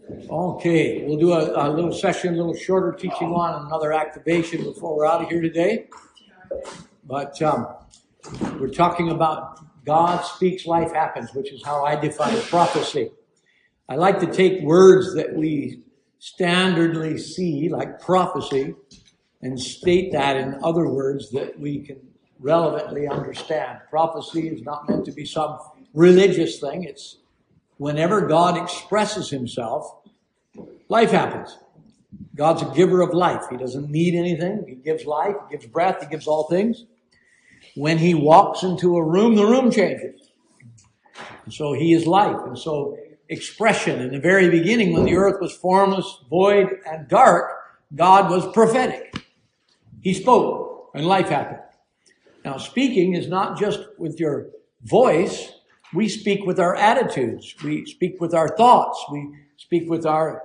Okay, we'll do a little session, a little shorter teaching on another activation before we're out of here today. But we're talking about God speaks, life happens, which is how I define prophecy. I like to take words that we standardly see, like prophecy, and state that in other words that we can relevantly understand. Prophecy is not meant to be some religious thing. It's whenever God expresses himself, life happens. God's a giver of life. He doesn't need anything. He gives life, he gives breath, he gives all things. When he walks into a room, the room changes. And so he is life. And so expression, in the very beginning, when the earth was formless, void, and dark, God was prophetic. He spoke, and life happened. Now, speaking is not just with your voice. We speak with our attitudes. We speak with our thoughts. We speak with our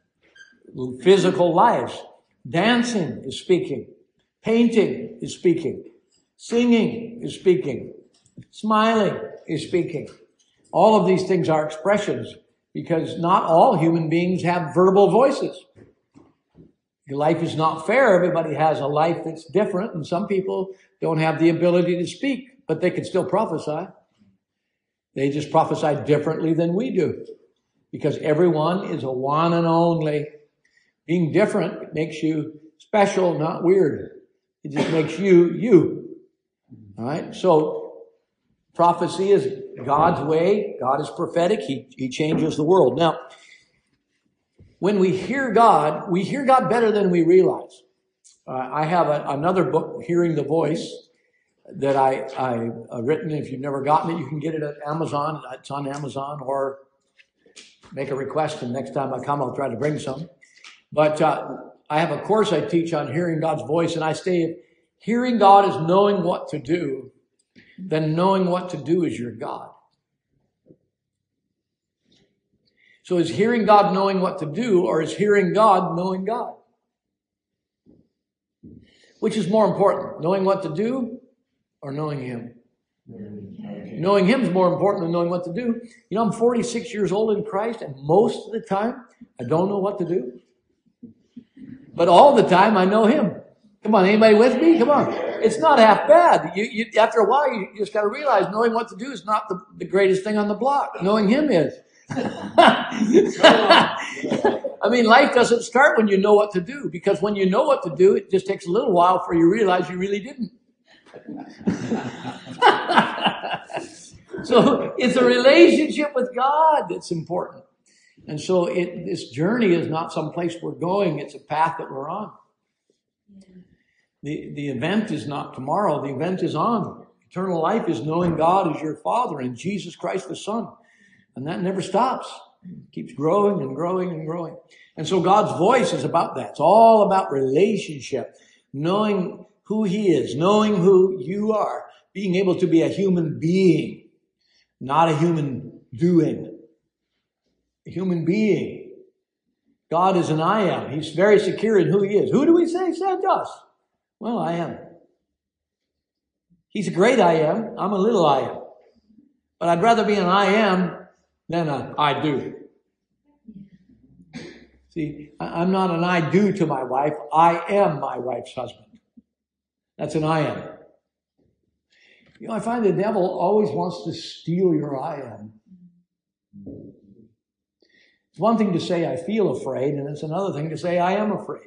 physical lives. Dancing is speaking. Painting is speaking. Singing is speaking. Smiling is speaking. All of these things are expressions because not all human beings have verbal voices. Life is not fair. Everybody has a life that's different, and some people don't have the ability to speak, but they can still prophesy. They just prophesy differently than we do because everyone is a one and only. Being different makes you special, not weird. It just makes you, you. All right? So prophecy is God's way. God is prophetic. He changes the world. Now, when we hear God better than we realize. I have another book, Hearing the Voice, that I written. If you've never gotten it, you can get it at Amazon. It's on Amazon, or make a request, and next time I come, I'll try to bring some. But I have a course I teach on hearing God's voice, and I say if hearing God is knowing what to do, then knowing what to do is your God. So is hearing God knowing what to do, or is hearing God knowing God? Which is more important, knowing what to do or knowing him? Knowing him is more important than knowing what to do. You know, I'm 46 years old in Christ, and most of the time, I don't know what to do. But all the time, I know him. Come on, anybody with me? Come on. It's not half bad. You after a while, you just got to realize knowing what to do is not the greatest thing on the block. Knowing him is. I mean, life doesn't start when you know what to do, because when you know what to do, it just takes a little while before you realize you really didn't. So it's a relationship with God that's important. And so this journey is not some place we're going. It's a path that we're on. The event is not tomorrow. The event is on. Eternal life is knowing God as your Father and Jesus Christ the Son. And that never stops. It keeps growing and growing and growing. And so God's voice is about that. It's all about relationship. Knowing who he is. Knowing who you are. Being able to be a human being. Not a human doing. A human being. God is an I am. He's very secure in who he is. Who do we say sent us? Well, I am. He's a great I am. I'm a little I am. But I'd rather be an I am than a I do. See, I'm not an I do to my wife. I am my wife's husband. That's an I am. You know, I find the devil always wants to steal your I am. It's one thing to say I feel afraid, and it's another thing to say I am afraid.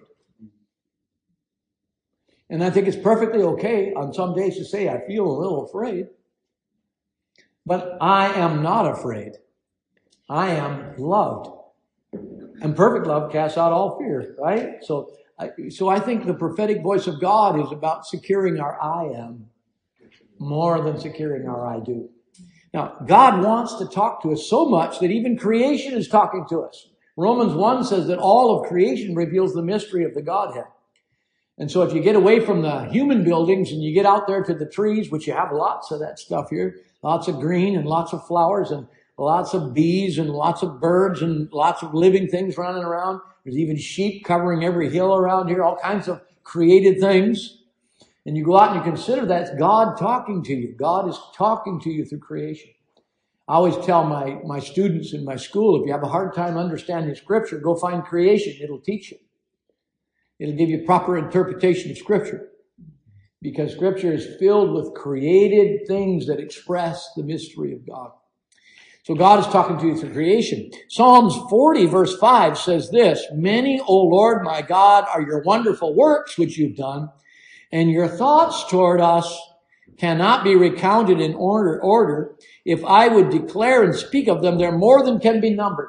And I think it's perfectly okay on some days to say I feel a little afraid. But I am not afraid. I am loved. And perfect love casts out all fear, right? So I think the prophetic voice of God is about securing our I am more than securing our I do. Now, God wants to talk to us so much that even creation is talking to us. Romans 1 says that all of creation reveals the mystery of the Godhead. And so if you get away from the human buildings and you get out there to the trees, which you have lots of that stuff here, lots of green and lots of flowers and lots of bees and lots of birds and lots of living things running around. There's even sheep covering every hill around here, all kinds of created things. And you go out and you consider that's God talking to you. God is talking to you through creation. I always tell my students in my school, if you have a hard time understanding Scripture, go find creation. It'll teach you. It'll give you proper interpretation of Scripture. Because Scripture is filled with created things that express the mystery of God. So God is talking to you through creation. Psalms 40 verse 5 says this, "Many, O Lord my God, are your wonderful works which you've done, and your thoughts toward us cannot be recounted in order. If I would declare and speak of them, they're more than can be numbered."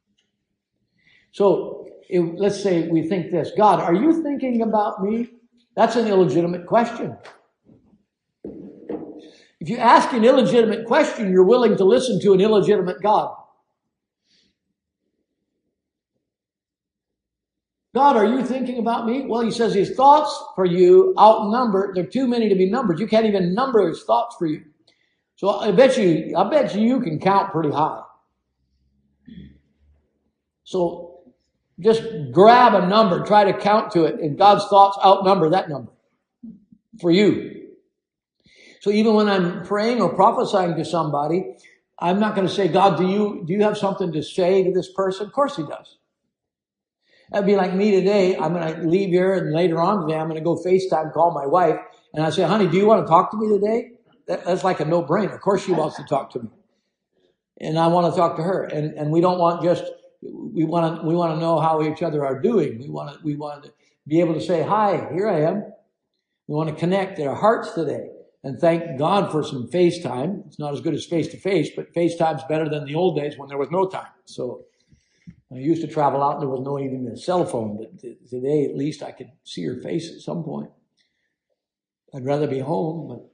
So let's say we think this, God, are you thinking about me? That's an illegitimate question. If you ask an illegitimate question, you're willing to listen to an illegitimate God. God, are you thinking about me? Well, he says his thoughts for you outnumber. They're too many to be numbered. You can't even number his thoughts for you. So I bet you can count pretty high. So just grab a number, try to count to it, and God's thoughts outnumber that number for you. So even when I'm praying or prophesying to somebody, I'm not going to say, God, do you have something to say to this person? Of course he does. That'd be like me today. I'm going to leave here, and later on today, I'm going to go FaceTime call my wife. And I say, honey, do you want to talk to me today? That's like a no-brainer. Of course she wants to talk to me. And I want to talk to her. And we don't want just, we want to know how each other are doing. We want to be able to say, hi, here I am. We want to connect our hearts today. And thank God for some FaceTime. It's not as good as face-to-face, but FaceTime's better than the old days when there was no time. So I used to travel out and there was no even a cell phone. But today, at least, I could see her face at some point. I'd rather be home. But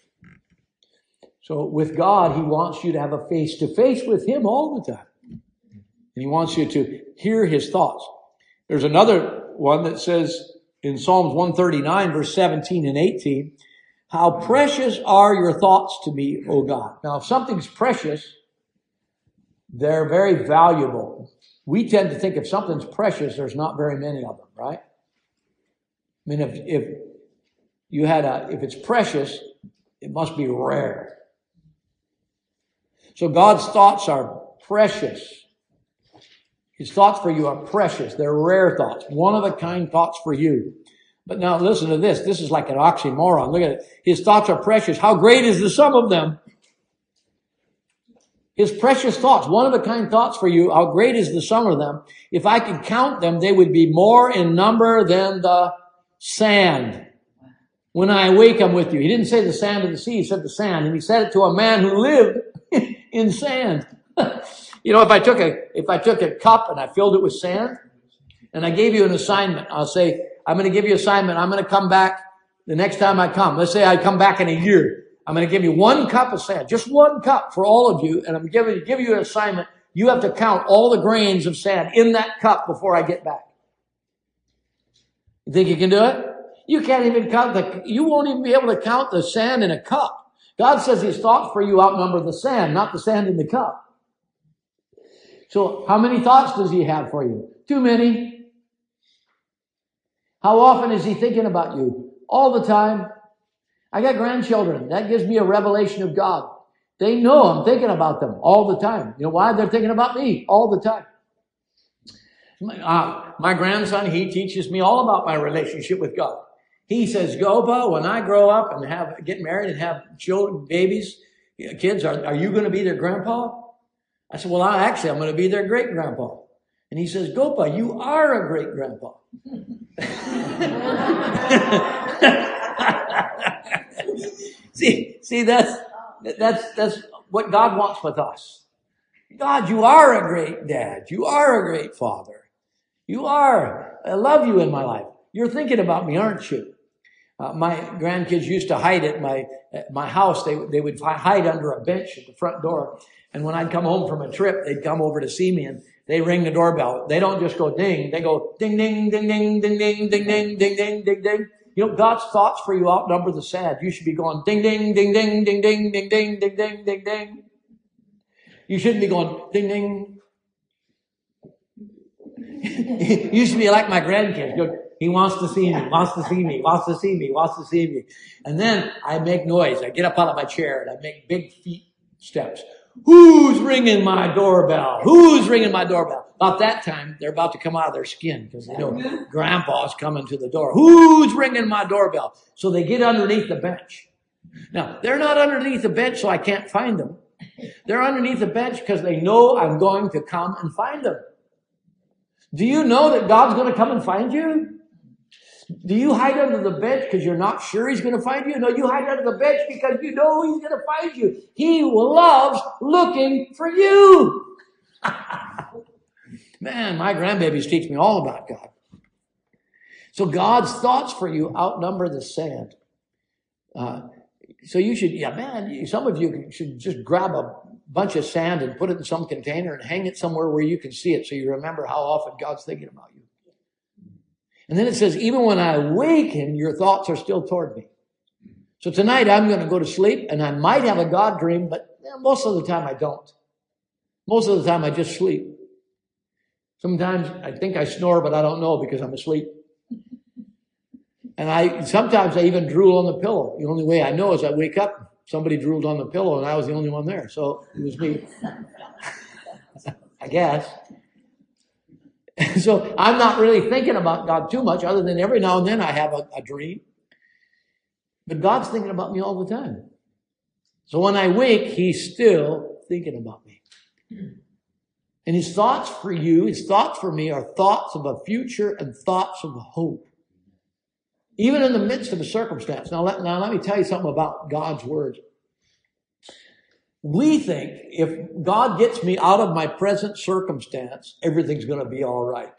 so with God, he wants you to have a face-to-face with him all the time. And he wants you to hear his thoughts. There's another one that says in Psalms 139, verse 17 and 18, how precious are your thoughts to me, O God. Now, if something's precious, they're very valuable. We tend to think if something's precious, there's not very many of them, right? I mean, if it's precious, it must be rare. So God's thoughts are precious. His thoughts for you are precious. They're rare thoughts, one-of-a-kind thoughts for you. But now listen to this. This is like an oxymoron. Look at it. His thoughts are precious. How great is the sum of them? His precious thoughts, one-of-a-kind thoughts for you. How great is the sum of them? If I could count them, they would be more in number than the sand. When I awake, I'm with you. He didn't say the sand of the sea. He said the sand. And he said it to a man who lived in sand. You know, if I took a cup and I filled it with sand and I gave you an assignment, I'll say, I'm going to give you an assignment. I'm going to come back the next time I come. Let's say I come back in a year. I'm going to give you 1 cup of sand, just 1 cup for all of you. And I'm going to give you an assignment. You have to count all the grains of sand in that cup before I get back. You think you can do it? You can't even you won't even be able to count the sand in a cup. God says his thoughts for you outnumber the sand, not the sand in the cup. So how many thoughts does he have for you? Too many. How often is he thinking about you? All the time. I got grandchildren. That gives me a revelation of God. They know I'm thinking about them all the time. You know why? They're thinking about me all the time. My grandson, he teaches me all about my relationship with God. He says, Gopa, when I grow up and get married and have children, babies, kids, are you going to be their grandpa? I said, well, I'm going to be their great grandpa. And he says, Gopa, you are a great grandpa. See, that's what God wants with us. God, you are a great dad. You are a great father. You are. I love you in my life. You're thinking about me, aren't you? My grandkids used to hide at my house. They would hide under a bench at the front door. And when I'd come home from a trip, they'd come over to see me and they ring the doorbell. They don't just go ding. They go ding, ding, ding, ding, ding, ding, ding, ding, ding, ding, ding, ding. You know, God's thoughts for you outnumber the sad. You should be going ding, ding, ding, ding, ding, ding, ding, ding, ding, ding, ding, ding. You shouldn't be going ding, ding. You should be like my grandkids. Go, he wants to see me, wants to see me, wants to see me, wants to see me. And then I make noise. I get up out of my chair and I make big feet steps. Who's ringing my doorbell? Who's ringing my doorbell? About that time, they're about to come out of their skin because they know Grandpa's coming to the door. Who's ringing my doorbell? So they get underneath the bench. Now, they're not underneath the bench so I can't find them. They're underneath the bench because they know I'm going to come and find them. Do you know that God's going to come and find you? Do you hide under the bench because you're not sure He's going to find you? No, you hide under the bench because you know He's going to find you. He loves looking for you. Man, my grandbabies teach me all about God. So God's thoughts for you outnumber the sand. So you should, some of you should just grab a bunch of sand and put it in some container and hang it somewhere where you can see it so you remember how often God's thinking about you. And then it says, even when I awaken, your thoughts are still toward me. So tonight I'm going to go to sleep and I might have a God dream, but most of the time I don't. Most of the time I just sleep. Sometimes I think I snore, but I don't know because I'm asleep. And sometimes I even drool on the pillow. The only way I know is I wake up, somebody drooled on the pillow and I was the only one there. So it was me. I guess. So I'm not really thinking about God too much other than every now and then I have a dream. But God's thinking about me all the time. So when I wake, He's still thinking about me. And His thoughts for you, His thoughts for me are thoughts of a future and thoughts of hope. Even in the midst of a circumstance. Now let me tell you something about God's Word. We think if God gets me out of my present circumstance, everything's going to be all right.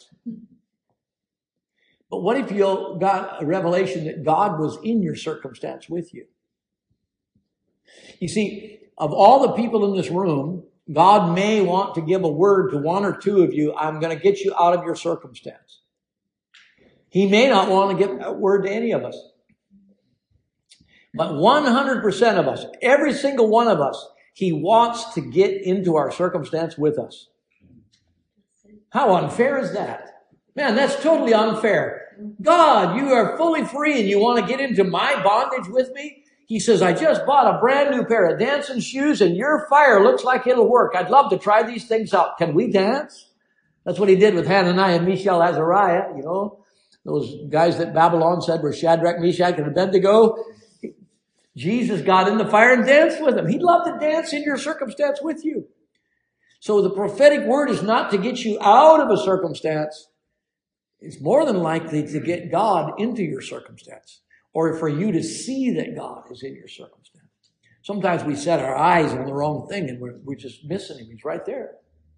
But what if you got a revelation that God was in your circumstance with you? You see, of all the people in this room, God may want to give a word to one or two of you. I'm going to get you out of your circumstance. He may not want to give a word to any of us. But 100% of us, every single one of us, He wants to get into our circumstance with us. How unfair is that? Man, that's totally unfair. God, you are fully free and you want to get into my bondage with me? He says, I just bought a brand new pair of dancing shoes and your fire looks like it'll work. I'd love to try these things out. Can we dance? That's what He did with Hananiah and Mishael, Azariah, you know. Those guys that Babylon said were Shadrach, Meshach, and Abednego. Jesus got in the fire and danced with them. He'd love to dance in your circumstance with you. So the prophetic word is not to get you out of a circumstance. It's more than likely to get God into your circumstance or for you to see that God is in your circumstance. Sometimes we set our eyes on the wrong thing and we're just missing Him. He's right there.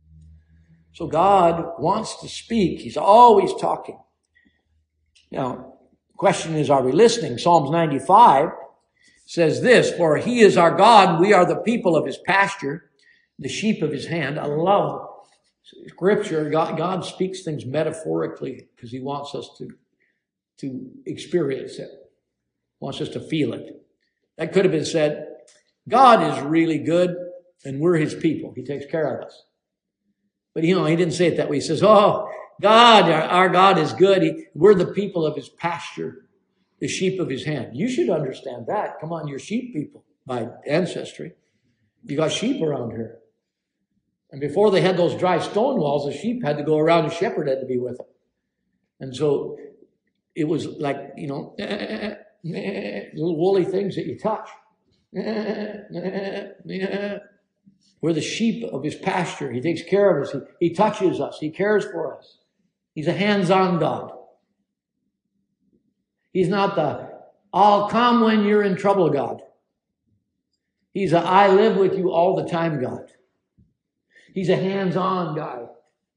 So God wants to speak. He's always talking. Now, the question is, are we listening? Psalms 95 says this, for He is our God, we are the people of His pasture, the sheep of His hand. I love Scripture. God speaks things metaphorically because He wants us to experience it. Wants us to feel it. That could have been said, God is really good and we're His people. He takes care of us. But He didn't say it that way. He says, oh, God, our God is good. We're the people of His pasture, the sheep of His hand. You should understand that. Come on, you're sheep people by ancestry. You got sheep around here. And before they had those dry stone walls, the sheep had to go around, the shepherd had to be with them. And so it was like, little woolly things that you touch. We're the sheep of His pasture. He takes care of us. He touches us. He cares for us. He's a hands-on God. He's not the, I'll come when you're in trouble God. He's a, I live with you all the time God. He's a hands-on guy.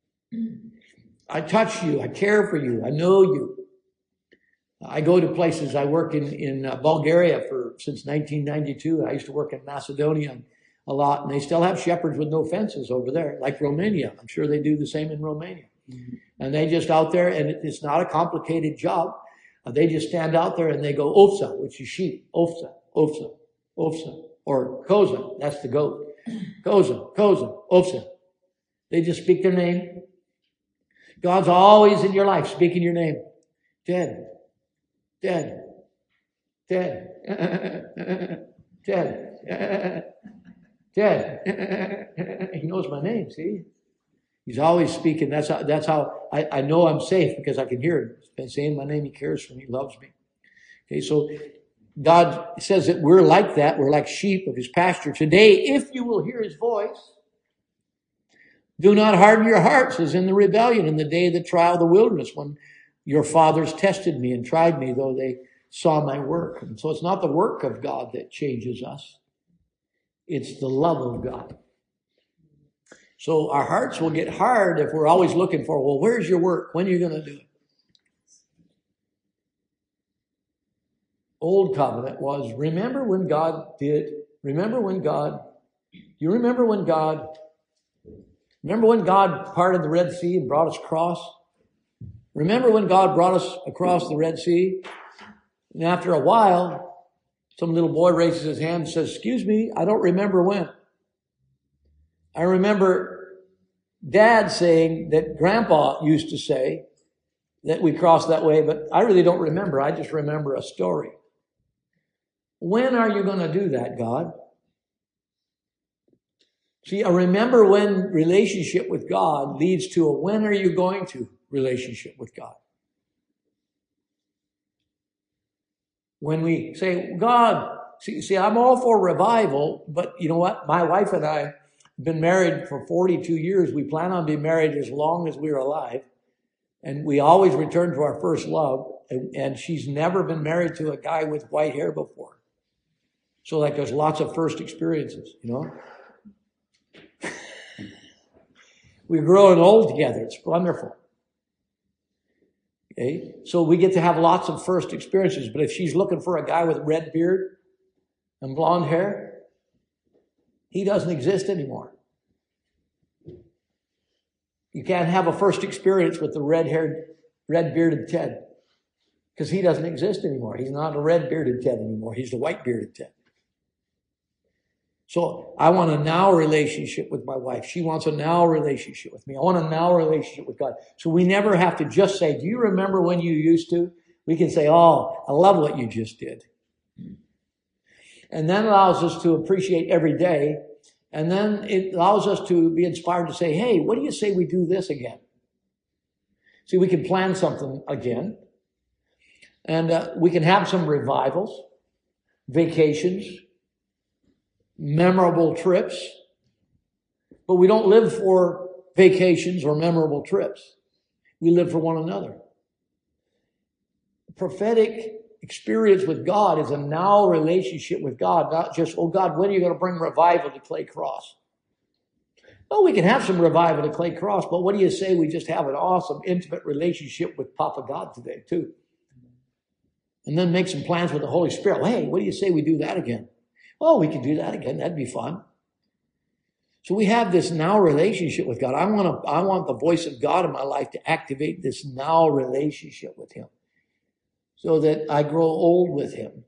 I touch you. I care for you. I know you. I go to places. I work in Bulgaria since 1992. I used to work in Macedonia a lot, and they still have shepherds with no fences over there, like Romania. I'm sure they do the same in Romania. Mm-hmm. And they just out there, and it's not a complicated job. They just stand out there and they go, Ovsa, which is sheep. Ovsa, Ovsa, Ovsa. Or Koza, that's the goat. Koza, Ovsa. They just speak their name. God's always in your life speaking your name. Dead. Dead. Dead. Dead. Ted. He knows my name, see? He's always speaking. That's how I know I'm safe, because I can hear him. He's been saying my name. He cares for me. He loves me. Okay, so God says that we're like that. We're like sheep of his pasture. Today, if you will hear his voice, do not harden your hearts as in the rebellion in the day of the trial of the wilderness, when your fathers tested me and tried me, though they saw my work. And so it's not the work of God that changes us. It's the love of God. So our hearts will get hard if we're always looking for, well, where's your work? When are you going to do it? Old covenant was, remember when God parted the Red Sea and brought us across? Remember when God brought us across the Red Sea? And after a while, some little boy raises his hand and says, excuse me, I don't remember when. I remember Dad saying that Grandpa used to say that we crossed that way, but I really don't remember. I just remember a story. When are you going to do that, God? See, a remember when relationship with God leads to a when are you going to relationship with God. When we say, God, see, I'm all for revival, but you know what? My wife and I have been married for 42 years. We plan on being married as long as we're alive. And we always return to our first love. And she's never been married to a guy with white hair before. So like there's lots of first experiences, you know. We're growing old together. It's wonderful. Okay? So we get to have lots of first experiences. But if she's looking for a guy with red beard and blonde hair, he doesn't exist anymore. You can't have a first experience with the red-bearded Ted, because he doesn't exist anymore. He's not a red-bearded Ted anymore. He's the white-bearded Ted. So I want a now relationship with my wife. She wants a now relationship with me. I want a now relationship with God. So we never have to just say, do you remember when you used to? We can say, oh, I love what you just did. And that allows us to appreciate every day. And then it allows us to be inspired to say, hey, what do you say we do this again? See, we can plan something again. And we can have some revivals, vacations, memorable trips. But we don't live for vacations or memorable trips. We live for one another. Prophetic experience with God is a now relationship with God, not just, oh God, when are you going to bring revival to Clay Cross? Well, we can have some revival to Clay Cross, but what do you say we just have an awesome, intimate relationship with Papa God today, too? And then make some plans with the Holy Spirit. Well, hey, what do you say we do that again? Oh, we can do that again. That'd be fun. So we have this now relationship with God. I want the voice of God in my life to activate this now relationship with Him, so that I grow old with Him.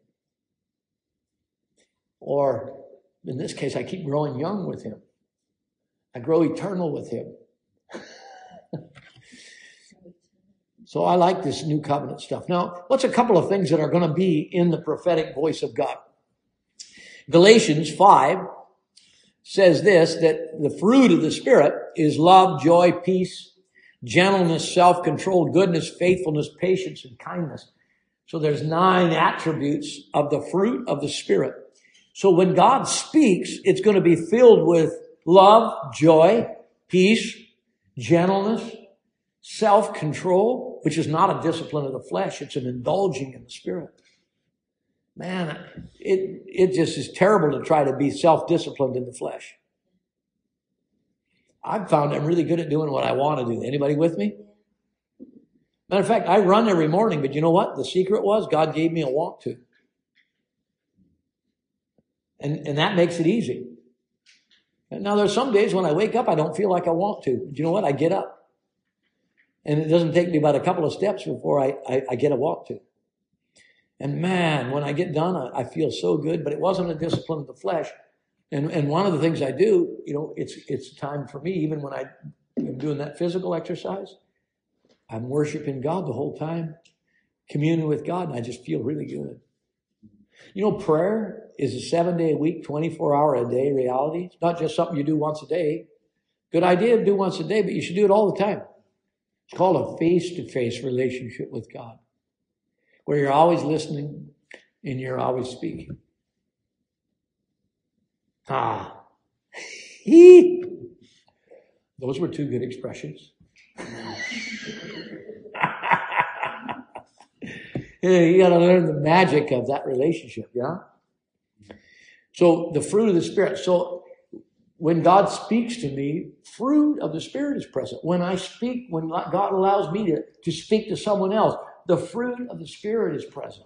Or, in this case, I keep growing young with Him. I grow eternal with Him. So I like this new covenant stuff. Now, what's a couple of things that are going to be in the prophetic voice of God? Galatians 5 says this, that the fruit of the Spirit is love, joy, peace, gentleness, self-control, goodness, faithfulness, patience, and kindness. So there's 9 attributes of the fruit of the Spirit. So when God speaks, it's going to be filled with love, joy, peace, gentleness, self-control, which is not a discipline of the flesh. It's an indulging in the Spirit. Man, it just is terrible to try to be self-disciplined in the flesh. I've found I'm really good at doing what I want to do. Anybody with me? Matter of fact, I run every morning, but you know what? The secret was God gave me a want to. And that makes it easy. And now there's some days when I wake up, I don't feel like I want to. But you know what? I get up. And it doesn't take me about a couple of steps before I get a want to. And man, when I get done, I feel so good, but it wasn't a discipline of the flesh. And one of the things I do, you know, it's time for me, even when I'm doing that physical exercise, I'm worshiping God the whole time, communing with God, and I just feel really good. You know, prayer is a 7-day-a-week, 24-hour-a-day reality. It's not just something you do once a day. Good idea to do once a day, but you should do it all the time. It's called a face-to-face relationship with God, where you're always listening and you're always speaking. Those were two good expressions. You got to learn the magic of that relationship, yeah? So the fruit of the Spirit. So when God speaks to me, fruit of the Spirit is present. When I speak, when God allows me to speak to someone else, the fruit of the Spirit is present.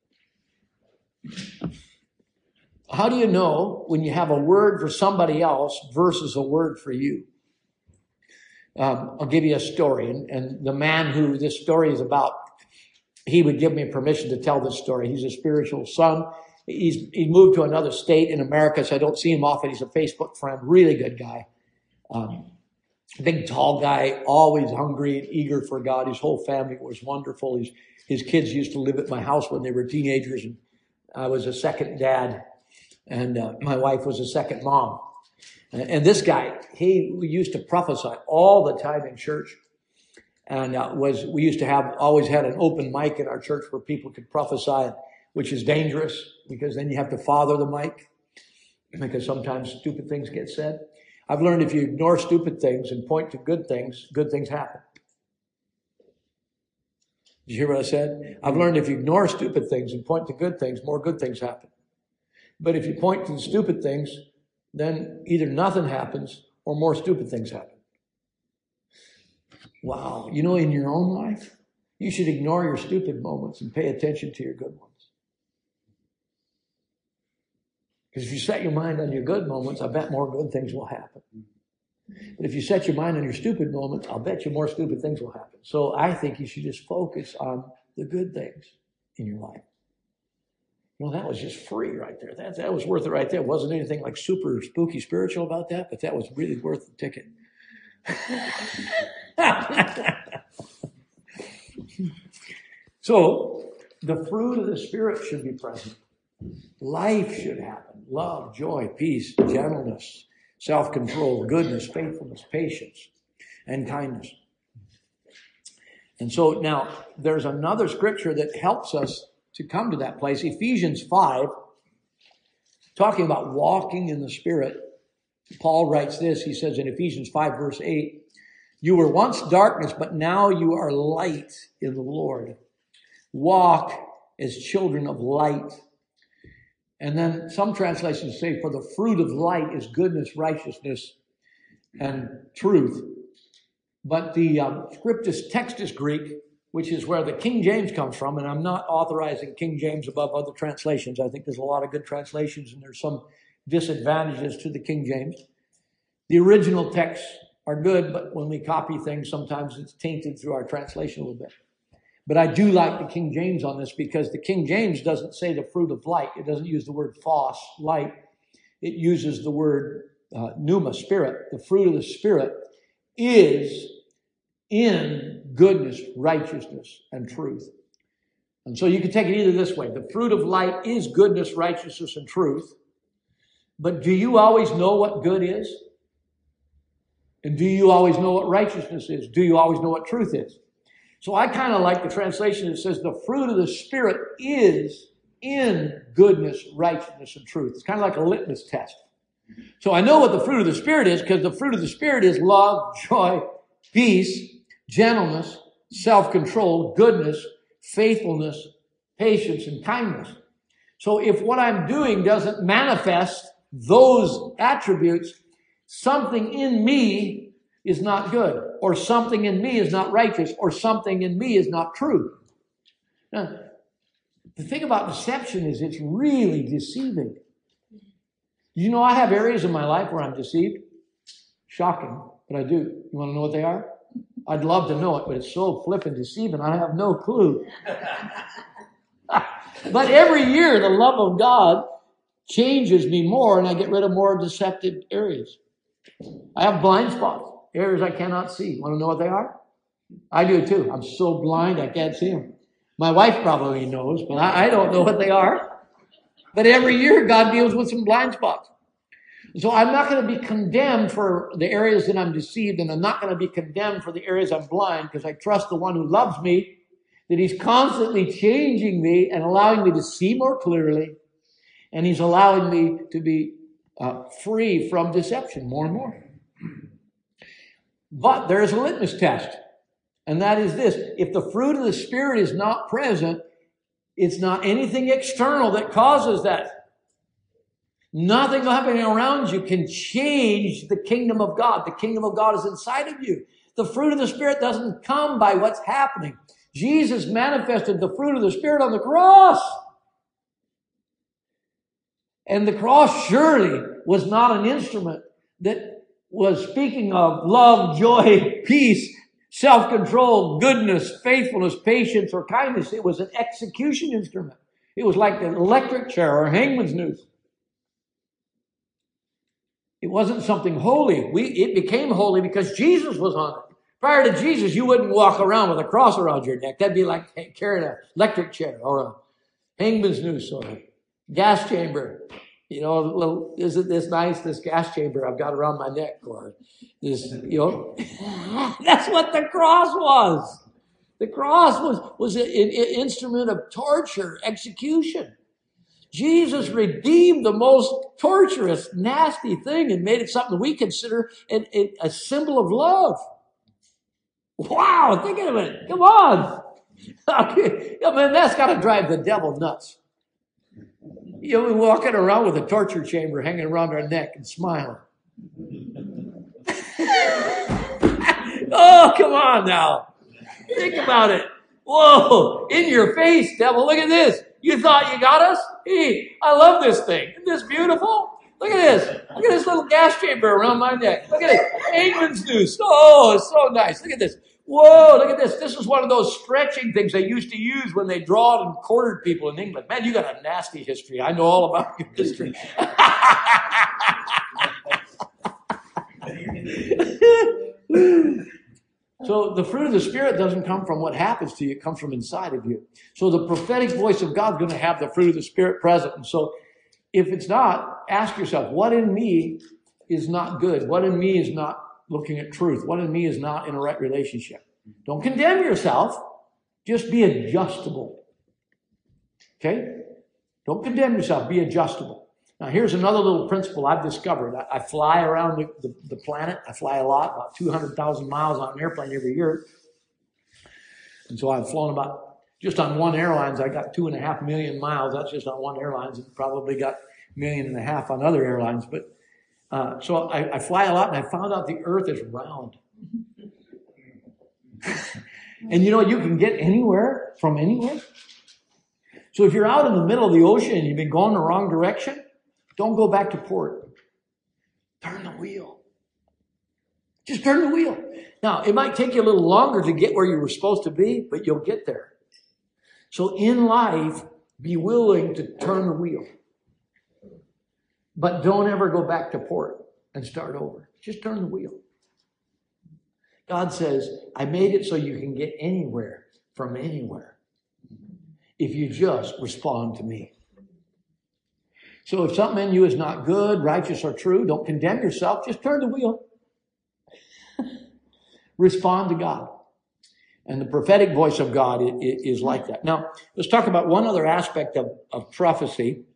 How do you know when you have a word for somebody else versus a word for you? I'll give you a story. And the man who this story is about, he would give me permission to tell this story. He's a spiritual son. He moved to another state in America, so I don't see him often. He's a Facebook friend, really good guy. Big, tall guy, always hungry and eager for God. His whole family was wonderful. His kids used to live at my house when they were teenagers, and I was a second dad, and my wife was a second mom. And this guy, he used to prophesy all the time in church. And we used to always had an open mic in our church where people could prophesy, which is dangerous because then you have to father the mic because sometimes stupid things get said. I've learned if you ignore stupid things and point to good things happen. Did you hear what I said? I've learned if you ignore stupid things and point to good things, more good things happen. But if you point to the stupid things, then either nothing happens or more stupid things happen. Wow. You know, in your own life, you should ignore your stupid moments and pay attention to your good ones. Because if you set your mind on your good moments, I bet more good things will happen. But if you set your mind on your stupid moments, I'll bet you more stupid things will happen. So I think you should just focus on the good things in your life. Well, that was just free right there. That was worth it right there. It wasn't anything like super spooky spiritual about that, but that was really worth the ticket. So, the fruit of the Spirit should be present. Life should happen. Love, joy, peace, gentleness, self-control, goodness, faithfulness, patience, and kindness. And so now, there's another scripture that helps us to come to that place. Ephesians 5, talking about walking in the Spirit. Paul writes this, he says in Ephesians 5 verse 8, "You were once darkness, but now you are light in the Lord. Walk as children of light." And then some translations say, "For the fruit of light is goodness, righteousness, and truth." But the scriptus textus Greek, which is where the King James comes from, and I'm not authorizing King James above other translations. I think there's a lot of good translations, and there's some disadvantages to the King James. The original texts are good, but when we copy things, sometimes it's tainted through our translation a little bit. But I do like the King James on this because the King James doesn't say the fruit of light. It doesn't use the word phos, light. It uses the word pneuma, spirit. The fruit of the Spirit is in goodness, righteousness, and truth. And so you can take it either this way. The fruit of light is goodness, righteousness, and truth. But do you always know what good is? And do you always know what righteousness is? Do you always know what truth is? So I kind of like the translation that says the fruit of the Spirit is in goodness, righteousness, and truth. It's kind of like a litmus test. So I know what the fruit of the Spirit is because the fruit of the Spirit is love, joy, peace, gentleness, self-control, goodness, faithfulness, patience, and kindness. So if what I'm doing doesn't manifest those attributes, something in me is not good, or something in me is not righteous, or something in me is not true. Now, the thing about deception is it's really deceiving. You know, I have areas in my life where I'm deceived. Shocking, but I do. You want to know what they are? I'd love to know it, but it's so flippin' deceiving, I have no clue. But every year, the love of God changes me more, and I get rid of more deceptive areas. I have blind spots, areas I cannot see. Want to know what they are? I do too. I'm so blind I can't see them. My wife probably knows, but I don't know what they are. But every year God deals with some blind spots. So I'm not going to be condemned for the areas that I'm deceived, and I'm not going to be condemned for the areas I'm blind, because I trust the one who loves me, that he's constantly changing me and allowing me to see more clearly, and he's allowing me to be free from deception more and more. But there is a litmus test, and that is this. If the fruit of the Spirit is not present, it's not anything external that causes that. Nothing happening around you can change the kingdom of God. The kingdom of God is inside of you. The fruit of the Spirit doesn't come by what's happening. Jesus manifested the fruit of the Spirit on the cross. And the cross surely was not an instrument that was speaking of love, joy, peace, self-control, goodness, faithfulness, patience, or kindness. It was an execution instrument. It was like an electric chair or a hangman's noose. It wasn't something holy. It became holy because Jesus was on it. Prior to Jesus, you wouldn't walk around with a cross around your neck. That'd be like carrying an electric chair or a hangman's noose or a gas chamber. You know, isn't this nice, this gas chamber I've got around my neck? Or this, you know, that's what the cross was. The cross was an instrument of torture, execution. Jesus redeemed the most torturous, nasty thing and made it something we consider a symbol of love. Wow, think of it. Come on. Okay. I mean, that's got to drive the devil nuts. You know, we're walking around with a torture chamber hanging around our neck and smiling. Oh, come on now. Think about it. Whoa, in your face, devil. Look at this. You thought you got us? Hey, I love this thing. Isn't this beautiful? Look at this. Look at this little gas chamber around my neck. Look at it. Hangman's noose. Oh, it's so nice. Look at this. Whoa, look at this. This is one of those stretching things they used to use when they drawed and quartered people in England. Man, you got a nasty history. I know all about your history. So the fruit of the Spirit doesn't come from what happens to you. It comes from inside of you. So the prophetic voice of God is going to have the fruit of the Spirit present. And so if it's not, ask yourself, what in me is not good? What in me is not looking at truth? What in me is not in a right relationship? Don't condemn yourself. Just be adjustable. Okay? Don't condemn yourself. Be adjustable. Now, here's another little principle I've discovered. I fly around the planet. I fly a lot, about 200,000 miles on an airplane every year. And so I've flown about, just on one airline, I got 2.5 million miles. That's just on one airline. And probably got 1.5 million on other airlines. But so I fly a lot, and I found out the earth is round. And you know, you can get anywhere from anywhere. So if you're out in the middle of the ocean and you've been going the wrong direction, don't go back to port. Turn the wheel. Just turn the wheel. Now, it might take you a little longer to get where you were supposed to be, but you'll get there. So in life, be willing to turn the wheel. But don't ever go back to port and start over. Just turn the wheel. God says, I made it so you can get anywhere from anywhere if you just respond to me. So if something in you is not good, righteous, or true, don't condemn yourself. Just turn the wheel. Respond to God. And the prophetic voice of God is like that. Now, let's talk about one other aspect of prophecy.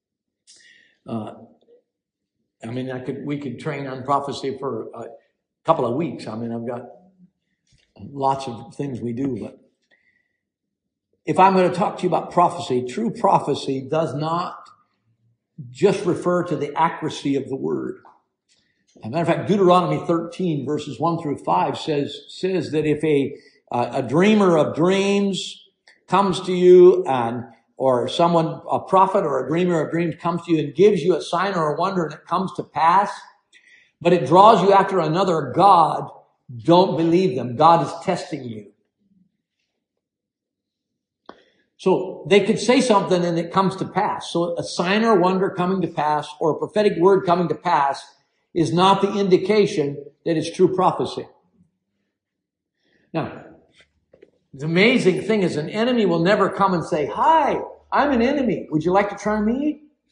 We could train on prophecy for a couple of weeks. I mean, I've got lots of things we do, but if I'm going to talk to you about prophecy, true prophecy does not just refer to the accuracy of the word. As a matter of fact, Deuteronomy 13, verses 1 through 5 says that if a dreamer of dreams comes to you or someone, a prophet or a dreamer of dreams comes to you and gives you a sign or a wonder and it comes to pass, but it draws you after another God, don't believe them. God is testing you. So they could say something and it comes to pass. So a sign or a wonder coming to pass or a prophetic word coming to pass is not the indication that it's true prophecy. Now, the amazing thing is an enemy will never come and say, hi, I'm an enemy. Would you like to try me?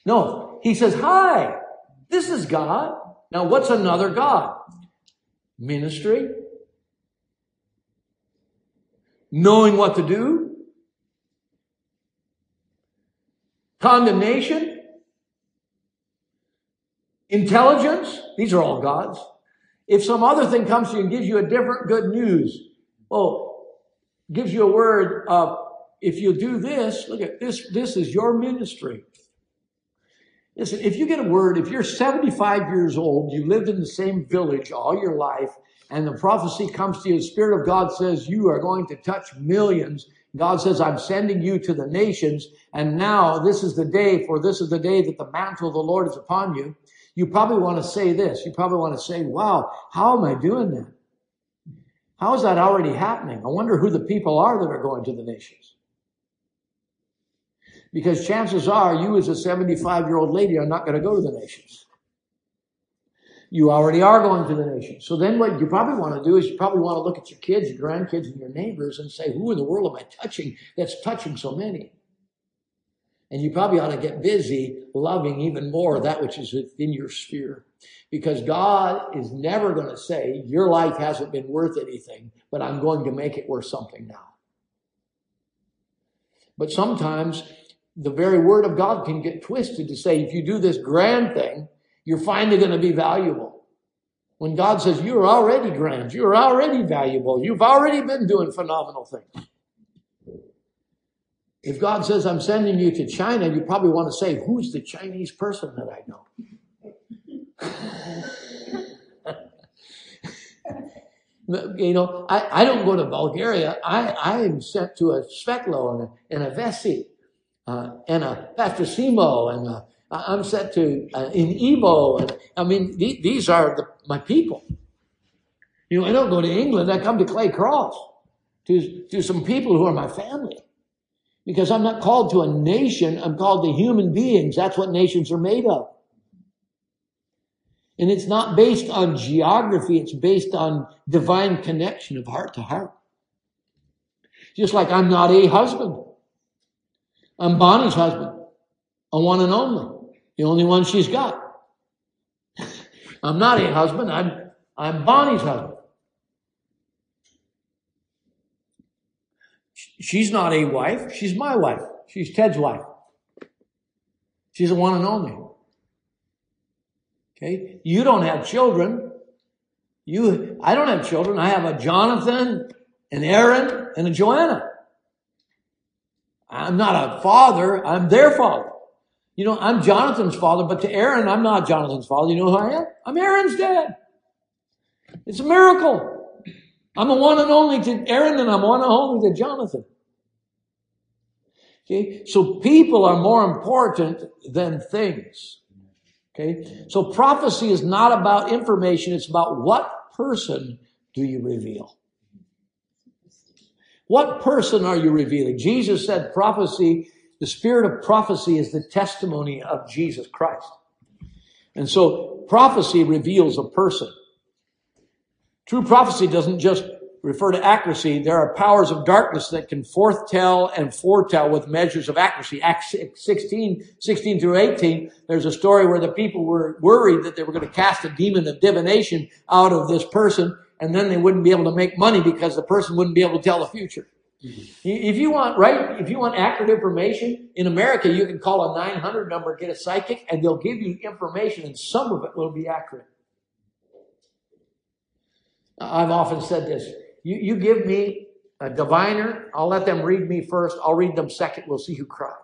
No, he says, hi, this is God. Now, what's another God? Ministry. Knowing what to do. Condemnation. Intelligence. These are all gods. If some other thing comes to you and gives you a different good news, gives you a word of, if you do this, look at this, this is your ministry. Listen, if you get a word, if you're 75 years old, you lived in the same village all your life, and the prophecy comes to you, the Spirit of God says you are going to touch millions. God says, I'm sending you to the nations, and now this is the day, for this is the day that the mantle of the Lord is upon you. You probably want to say this. You probably want to say, wow, how am I doing that? How is that already happening? I wonder who the people are that are going to the nations. Because chances are you as a 75-year-old lady are not going to go to the nations. You already are going to the nations. So then what you probably want to do is you probably want to look at your kids, your grandkids, and your neighbors and say, who in the world am I touching that's touching so many? And you probably ought to get busy loving even more that which is within your sphere. Because God is never going to say, your life hasn't been worth anything, but I'm going to make it worth something now. But sometimes the very word of God can get twisted to say, if you do this grand thing, you're finally going to be valuable. When God says, you're already grand, you're already valuable, you've already been doing phenomenal things. If God says, I'm sending you to China, you probably want to say, who's the Chinese person that I know? You know, I don't go to Bulgaria. I am sent to a Svetlo and a Vesi and a Pastor Simo, and I'm sent to in Ivo. And, I mean, these are my people. You know, I don't go to England. I come to Clay Cross to some people who are my family. Because I'm not called to a nation, I'm called to human beings. That's what nations are made of. And it's not based on geography, it's based on divine connection of heart to heart. Just like I'm not a husband. I'm Bonnie's husband. A one and only. The only one she's got. I'm not a husband, I'm Bonnie's husband. She's not a wife. She's my wife. She's Ted's wife. She's the one and only. Okay? You don't have children. I don't have children. I have a Jonathan, an Aaron, and a Joanna. I'm not a father. I'm their father. You know, I'm Jonathan's father, but to Aaron, I'm not Jonathan's father. You know who I am? I'm Aaron's dad. It's a miracle. I'm a one and only to Aaron, and I'm one and only to Jonathan. Okay? So people are more important than things. Okay? So prophecy is not about information. It's about what person do you reveal? What person are you revealing? Jesus said prophecy, the spirit of prophecy is the testimony of Jesus Christ. And so prophecy reveals a person. True prophecy doesn't just refer to accuracy. There are powers of darkness that can foretell and foretell with measures of accuracy. Acts 16 through 18, there's a story where the people were worried that they were going to cast a demon of divination out of this person, and then they wouldn't be able to make money because the person wouldn't be able to tell the future. If you want accurate information, in America, you can call a 900 number, get a psychic, and they'll give you information, and some of it will be accurate. I've often said this. You give me a diviner, I'll let them read me first. I'll read them second. We'll see who cries.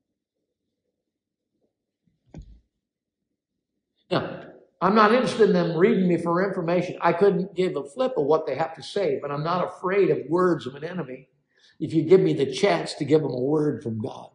Now, I'm not interested in them reading me for information. I couldn't give a flip of what they have to say, but I'm not afraid of words of an enemy if you give me the chance to give them a word from God.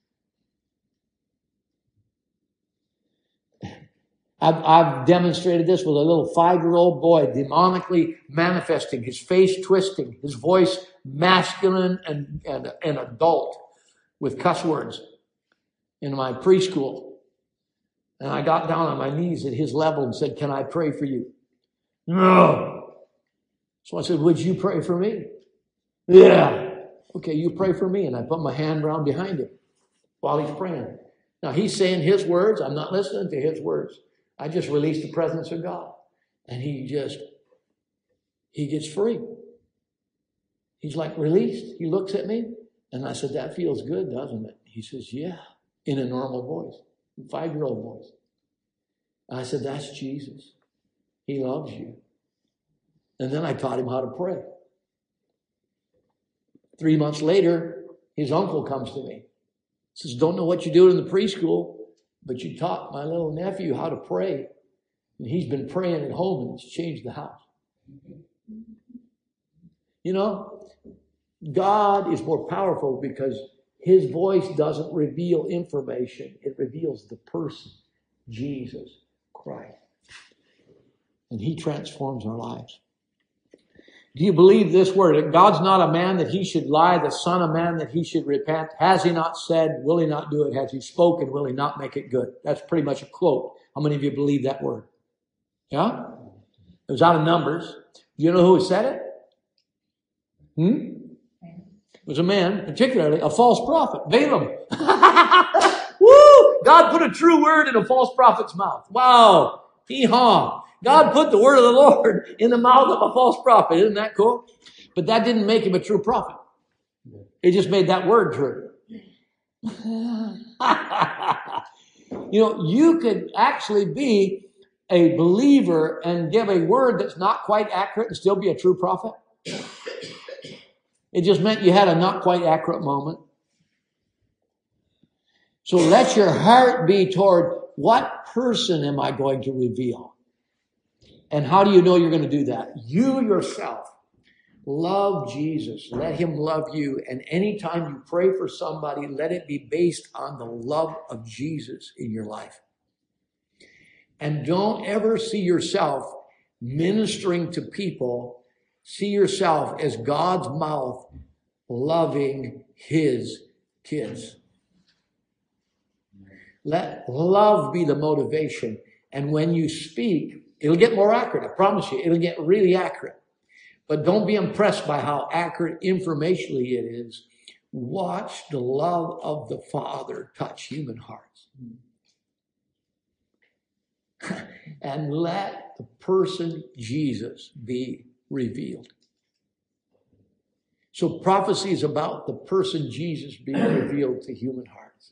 I've demonstrated this with a little 5-year-old boy demonically manifesting, his face twisting, his voice masculine and adult with cuss words in my preschool. And I got down on my knees at his level and said, can I pray for you? No. So I said, would you pray for me? Yeah. Okay, you pray for me. And I put my hand around behind him while he's praying. Now, he's saying his words. I'm not listening to his words. I just release the presence of God. And he gets free. He's like released. He looks at me. And I said, that feels good, doesn't it? He says, yeah, in a normal voice, 5-year-old voice. And I said, that's Jesus. He loves you. And then I taught him how to pray. 3 months later, his uncle comes to me. Says, don't know what you do in the preschool, but you taught my little nephew how to pray. And he's been praying at home and it's changed the house. You know, God is more powerful because his voice doesn't reveal information. It reveals the person, Jesus Christ. And he transforms our lives. Do you believe this word? That God's not a man that he should lie, the son of man that he should repent. Has he not said, will he not do it? Has he spoken, will he not make it good? That's pretty much a quote. How many of you believe that word? Yeah? It was out of Numbers. Do you know who said it? It was a man, particularly a false prophet, Balaam. Woo! God put a true word in a false prophet's mouth. Wow. Hee-haw. God put the word of the Lord in the mouth of a false prophet. Isn't that cool? But that didn't make him a true prophet. It just made that word true. You know, you could actually be a believer and give a word that's not quite accurate and still be a true prophet. It just meant you had a not quite accurate moment. So let your heart be toward what person am I going to reveal? And how do you know you're going to do that? You yourself love Jesus. Let him love you. And anytime you pray for somebody, let it be based on the love of Jesus in your life. And don't ever see yourself ministering to people. See yourself as God's mouth loving his kids. Let love be the motivation. And when you speak, it'll get more accurate. I promise you, it'll get really accurate. But don't be impressed by how accurate informationally it is. Watch the love of the Father touch human hearts. And let the person Jesus be revealed. So prophecy is about the person Jesus being revealed to human hearts.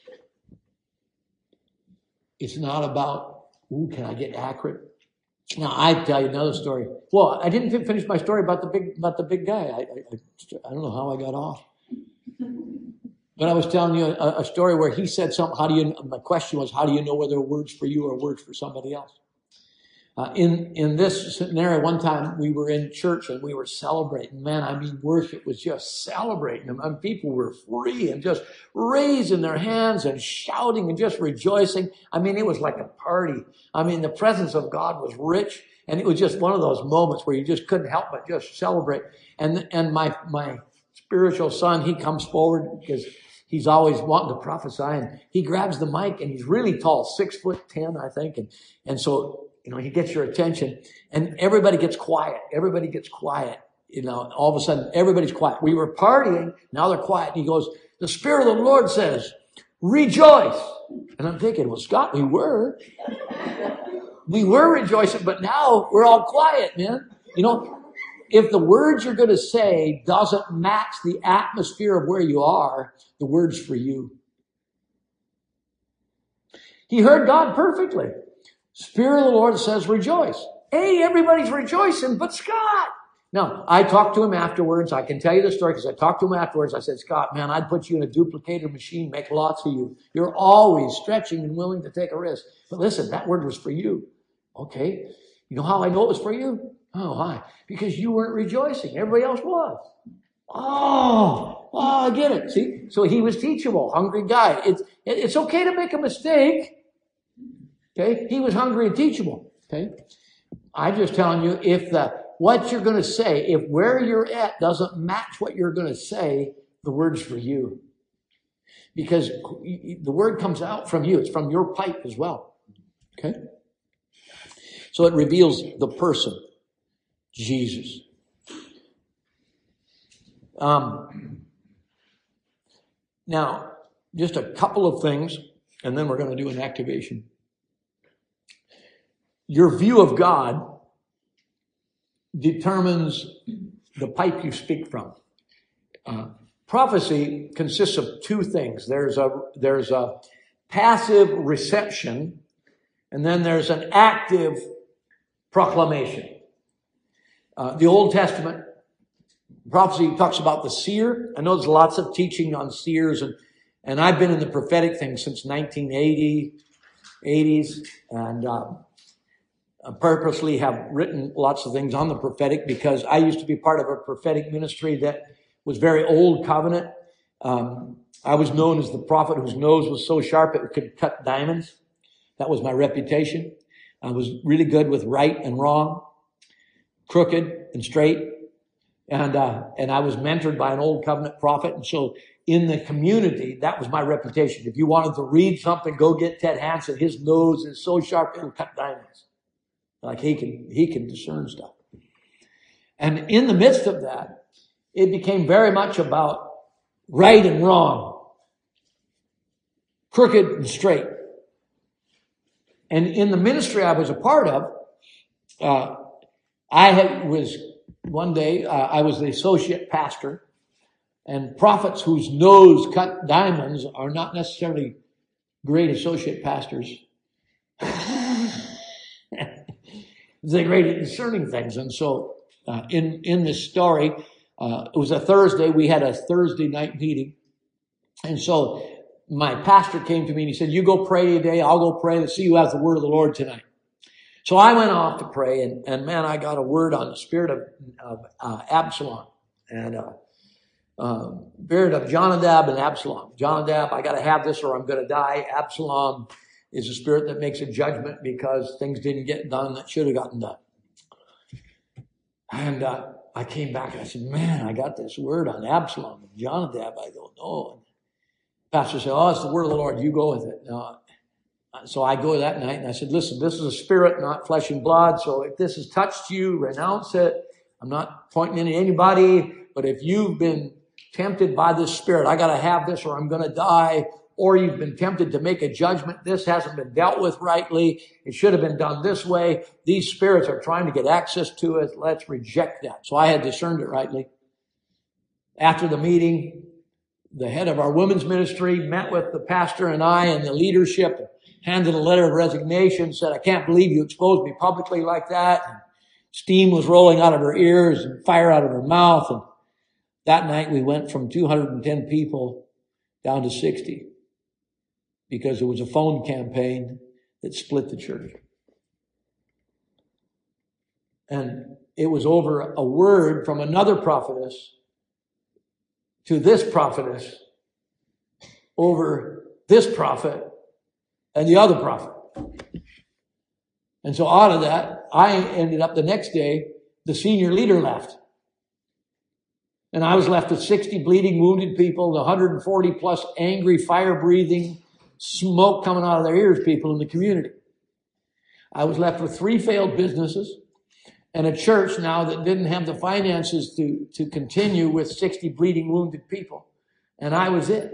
It's not about, can I get accurate? Now, I tell you another story. Well, I didn't finish my story about the big guy. I don't know how I got off. But I was telling you a story where he said something. My question was, how do you know whether words for you or words for somebody else? In this scenario, one time we were in church and we were celebrating. Man, I mean, worship was just celebrating. And people were free and just raising their hands and shouting and just rejoicing. I mean, it was like a party. I mean, the presence of God was rich. And it was just one of those moments where you just couldn't help but just celebrate. And my spiritual son, he comes forward because he's always wanting to prophesy. And he grabs the mic and he's really tall, 6'10", I think. And so, he gets your attention and everybody gets quiet. Everybody gets quiet. All of a sudden, everybody's quiet. We were partying. Now they're quiet. And he goes, the Spirit of the Lord says, rejoice. And I'm thinking, well, Scott, we were rejoicing, but now we're all quiet, man. If the words you're going to say doesn't match the atmosphere of where you are, the word's for you. He heard God perfectly. Spirit of the Lord says, rejoice. Hey, everybody's rejoicing, but Scott. Now, I talked to him afterwards. I can tell you the story because I talked to him afterwards. I said, Scott, man, I'd put you in a duplicator machine, make lots of you. You're always stretching and willing to take a risk. But listen, that word was for you. Okay. You know how I know it was for you? Oh, why? Because you weren't rejoicing. Everybody else was. Oh, I get it. See? So he was teachable, hungry guy. It's okay to make a mistake. Okay, he was hungry and teachable. Okay, I'm just telling you, if what you're going to say, if where you're at doesn't match what you're going to say, the word's for you, because the word comes out from you. It's from your pipe as well. Okay, so it reveals the person, Jesus. Now, just a couple of things. and then we're going to do an activation. Your view of God determines the pipe you speak from. Prophecy consists of two things. There's a passive reception, and then there's an active proclamation. The Old Testament prophecy talks about the seer. I know there's lots of teaching on seers, and I've been in the prophetic thing since 1980s, and I purposely have written lots of things on the prophetic because I used to be part of a prophetic ministry that was very old covenant. I was known as the prophet whose nose was so sharp it could cut diamonds. That was my reputation. I was really good with right and wrong, crooked and straight. And I was mentored by an old covenant prophet. And so in the community, that was my reputation. If you wanted to read something, go get Ted Hansen. His nose is so sharp it'll cut diamonds. Like he can discern stuff. And in the midst of that, it became very much about right and wrong, crooked and straight. And in the ministry I was a part of, I was the associate pastor, and prophets whose nose cut diamonds are not necessarily great associate pastors. They're great at discerning things. And so in this story, it was a Thursday. We had a Thursday night meeting. And so my pastor came to me and he said, you go pray today. I'll go pray. Let's see who has the word of the Lord tonight. So I went off to pray, and man, I got a word on the spirit of Absalom and spirit of Jonadab and Absalom. Jonadab, I got to have this or I'm going to die. Absalom is a spirit that makes a judgment because things didn't get done that should have gotten done. And I came back and I said, man, I got this word on Absalom and Jonadab. I don't know. And pastor said, oh, it's the word of the Lord. You go with it. So I go that night and I said, listen, this is a spirit, not flesh and blood. So if this has touched you, renounce it. I'm not pointing at anybody, but if you've been tempted by this spirit, I got to have this or I'm going to die, or you've been tempted to make a judgment, this hasn't been dealt with rightly, it should have been done this way, these spirits are trying to get access to it, let's reject that. So I had discerned it rightly. After the meeting, the head of our women's ministry met with the pastor and I and the leadership, handed a letter of resignation, said, I can't believe you exposed me publicly like that. And steam was rolling out of her ears and fire out of her mouth. And that night we went from 210 people down to 60 because there was a phone campaign that split the church. And it was over a word from another prophetess to this prophetess over this prophet and the other prophet. And so out of that, I ended up the next day, the senior leader left. And I was left with 60 bleeding, wounded people, 140 plus angry, fire-breathing, smoke coming out of their ears people in the community. I was left with 3 failed businesses and a church now that didn't have the finances to continue with 60 bleeding, wounded people. And I was it.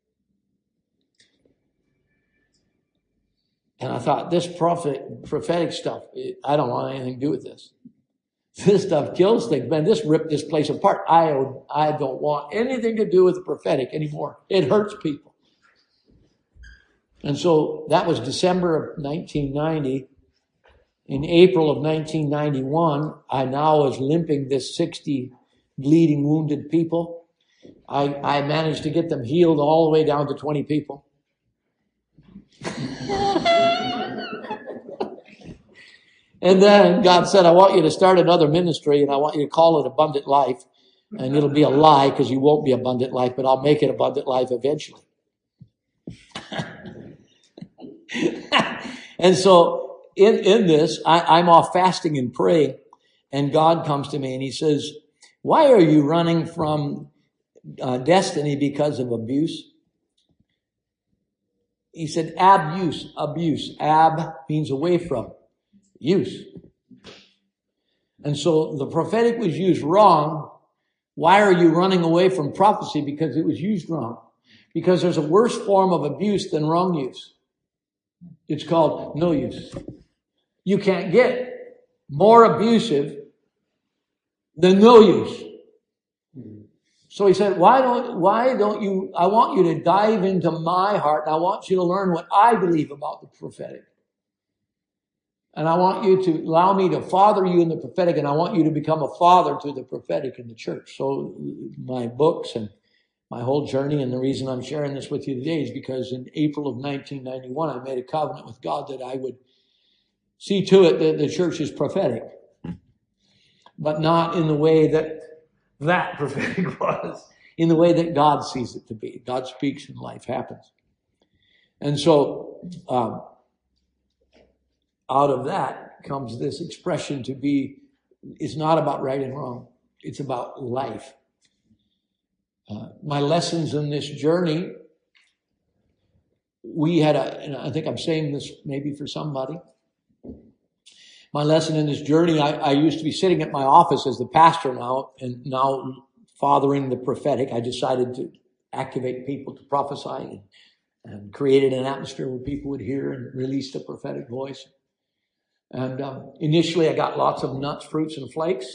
And I thought, this prophetic stuff, I don't want anything to do with this. This stuff kills things. Man, this ripped this place apart. I don't want anything to do with the prophetic anymore. It hurts people. And so that was December of 1990. In April of 1991, I now was limping this 60 bleeding, wounded people. I managed to get them healed all the way down to 20 people. And then God said, I want you to start another ministry and I want you to call it Abundant Life. And it'll be a lie because you won't be Abundant Life, but I'll make it Abundant Life eventually. And so in this, I'm off fasting and praying, and God comes to me and he says, why are you running from destiny because of abuse? He said, abuse. Ab means away from. Use. And so the prophetic was used wrong. Why are you running away from prophecy? Because it was used wrong. Because there's a worse form of abuse than wrong use. It's called no use. You can't get more abusive than no use. So he said, why don't you, I want you to dive into my heart, and I want you to learn what I believe about the prophetic. And I want you to allow me to father you in the prophetic, and I want you to become a father to the prophetic in the church. So my books and my whole journey, and the reason I'm sharing this with you today is because in April of 1991, I made a covenant with God that I would see to it that the church is prophetic, but not in the way that prophetic was, in the way that God sees it to be. God speaks and life happens. And so, out of that comes this expression to be, it's not about right and wrong. It's about life. My lessons in this journey, and I think I'm saying this maybe for somebody. My lesson in this journey, I used to be sitting at my office as the pastor now, and now fathering the prophetic. I decided to activate people to prophesy and created an atmosphere where people would hear and release the prophetic voice. And initially, I got lots of nuts, fruits, and flakes.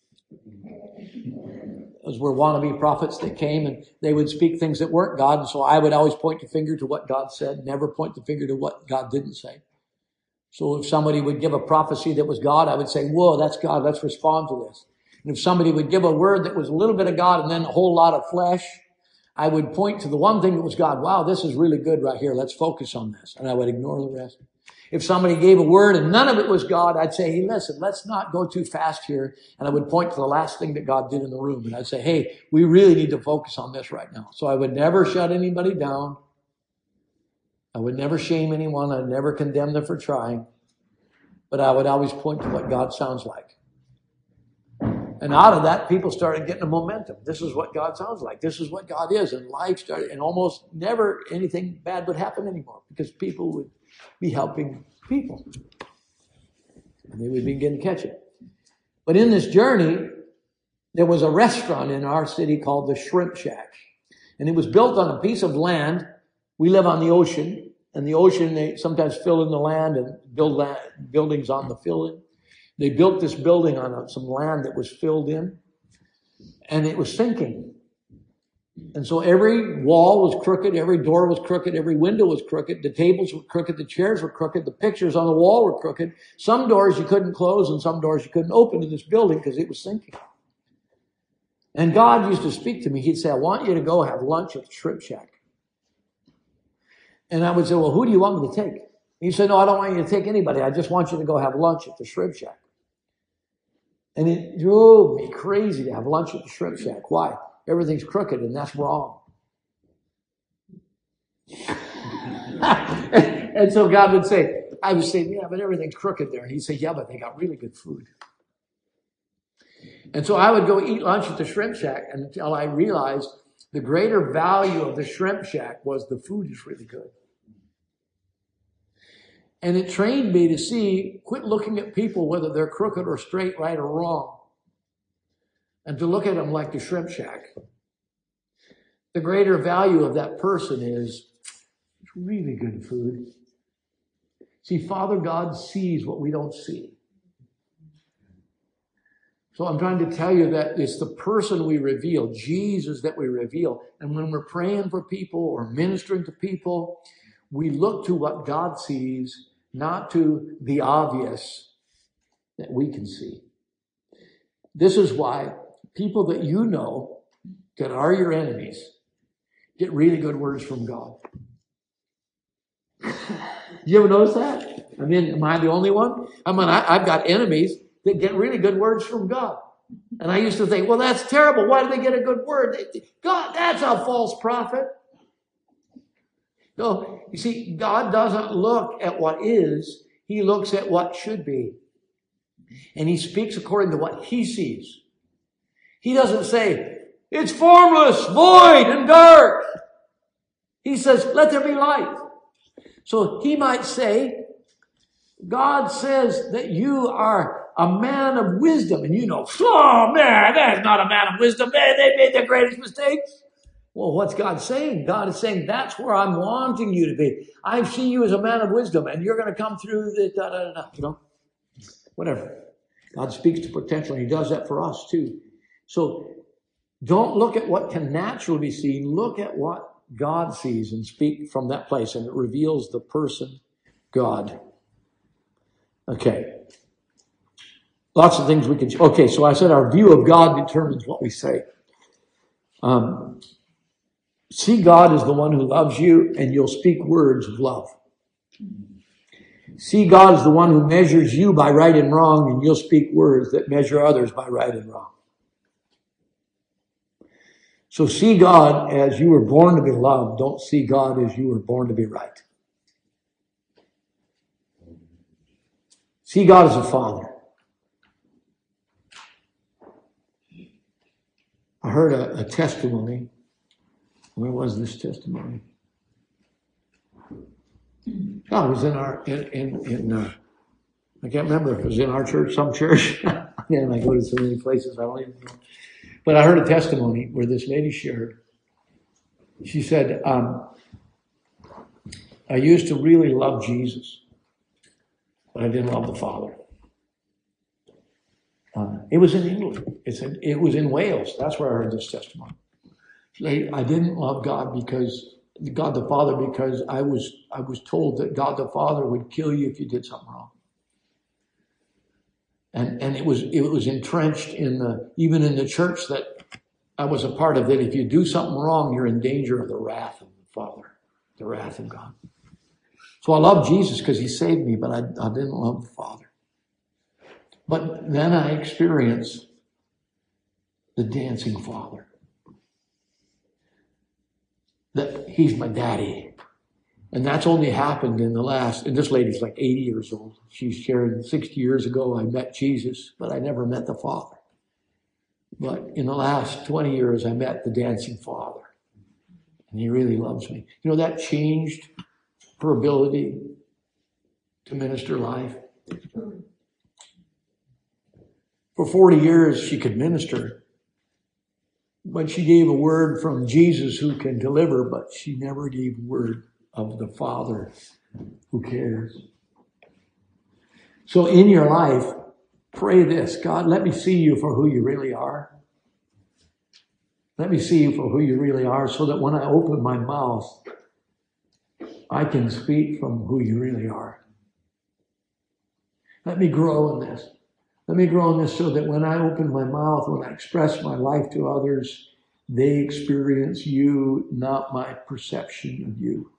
Those were wannabe prophets that came, and they would speak things that weren't God. And so I would always point the finger to what God said, never point the finger to what God didn't say. So if somebody would give a prophecy that was God, I would say, whoa, that's God. Let's respond to this. And if somebody would give a word that was a little bit of God and then a whole lot of flesh, I would point to the one thing that was God. Wow, this is really good right here. Let's focus on this. And I would ignore the rest. If somebody gave a word and none of it was God, I'd say, hey, listen, let's not go too fast here. And I would point to the last thing that God did in the room. And I'd say, hey, we really need to focus on this right now. So I would never shut anybody down. I would never shame anyone. I'd never condemn them for trying. But I would always point to what God sounds like. And out of that, people started getting a momentum. This is what God sounds like. This is what God is. And life started, and almost never anything bad would happen anymore because people would be helping people. And they would begin to catch it. But in this journey, there was a restaurant in our city called the Shrimp Shack. And it was built on a piece of land. We live on the ocean. And the ocean, they sometimes fill in the land and build buildings on the fill-in. They built this building on some land that was filled in. And it was sinking. And so every wall was crooked, every door was crooked, every window was crooked, the tables were crooked, the chairs were crooked, the pictures on the wall were crooked. Some doors you couldn't close and some doors you couldn't open in this building because it was sinking. And God used to speak to me. He'd say, I want you to go have lunch at the Shrimp Shack. And I would say, well, who do you want me to take? He said, no, I don't want you to take anybody. I just want you to go have lunch at the Shrimp Shack. And it drove me crazy to have lunch at the Shrimp Shack. Why? Everything's crooked, and that's wrong. And so God would say, I would say, yeah, but everything's crooked there. And he'd say, yeah, but they got really good food. And so I would go eat lunch at the Shrimp Shack until I realized the greater value of the Shrimp Shack was the food is really good. And it trained me to quit looking at people, whether they're crooked or straight, right or wrong, and to look at them like the Shrimp Shack. The greater value of that person is it's really good food. See, Father God sees what we don't see. So I'm trying to tell you that it's the person we reveal, Jesus, that we reveal. And when we're praying for people or ministering to people, we look to what God sees, not to the obvious that we can see. This is why people that you know that are your enemies get really good words from God. You ever notice that? I mean, am I the only one? I mean, I've got enemies that get really good words from God. And I used to think, well, that's terrible. Why do they get a good word? God, that's a false prophet. No, you see, God doesn't look at what is. He looks at what should be. And he speaks according to what he sees. He doesn't say, it's formless, void, and dark. He says, let there be light. So he might say, God says that you are a man of wisdom. And you know, oh man, that's not a man of wisdom. Man, they made the greatest mistakes. Well, what's God saying? God is saying, that's where I'm wanting you to be. I see you as a man of wisdom, and you're going to come through the da-da-da-da, you know, whatever. God speaks to potential, and he does that for us too. So don't look at what can naturally be seen. Look at what God sees and speak from that place, and it reveals the person, God. Okay. Lots of things we can... Okay, so I said our view of God determines what we say. See God as the one who loves you, and you'll speak words of love. See God as the one who measures you by right and wrong, and you'll speak words that measure others by right and wrong. So see God as you were born to be loved. Don't see God as you were born to be right. See God as a father. I heard a testimony. Where was this testimony? Oh, it was in our, I can't remember if it was in our church, some church. And I go to so many places, I don't even know. But I heard a testimony where this lady shared. She said, I used to really love Jesus, but I didn't love the Father. It was in England. It was in Wales. That's where I heard this testimony. I didn't love God the Father because I was told that God the Father would kill you if you did something wrong. And it was entrenched even in the church that I was a part of, that if you do something wrong, you're in danger of the wrath of the Father, the wrath of God. So I love Jesus because he saved me, but I didn't love the Father. But then I experienced the dancing Father. That he's my daddy. And that's only happened and this lady's like 80 years old. She shared 60 years ago, I met Jesus, but I never met the Father. But in the last 20 years, I met the dancing Father. And he really loves me. You know, that changed her ability to minister life. For 40 years, she could minister. But she gave a word from Jesus who can deliver, but she never gave a word of the Father who cares. So in your life, pray this: God, let me see you for who you really are. Let me see you for who you really are, so that when I open my mouth, I can speak from who you really are. Let me grow in this. Let me grow in this so that when I open my mouth, when I express my life to others, they experience you, not my perception of you,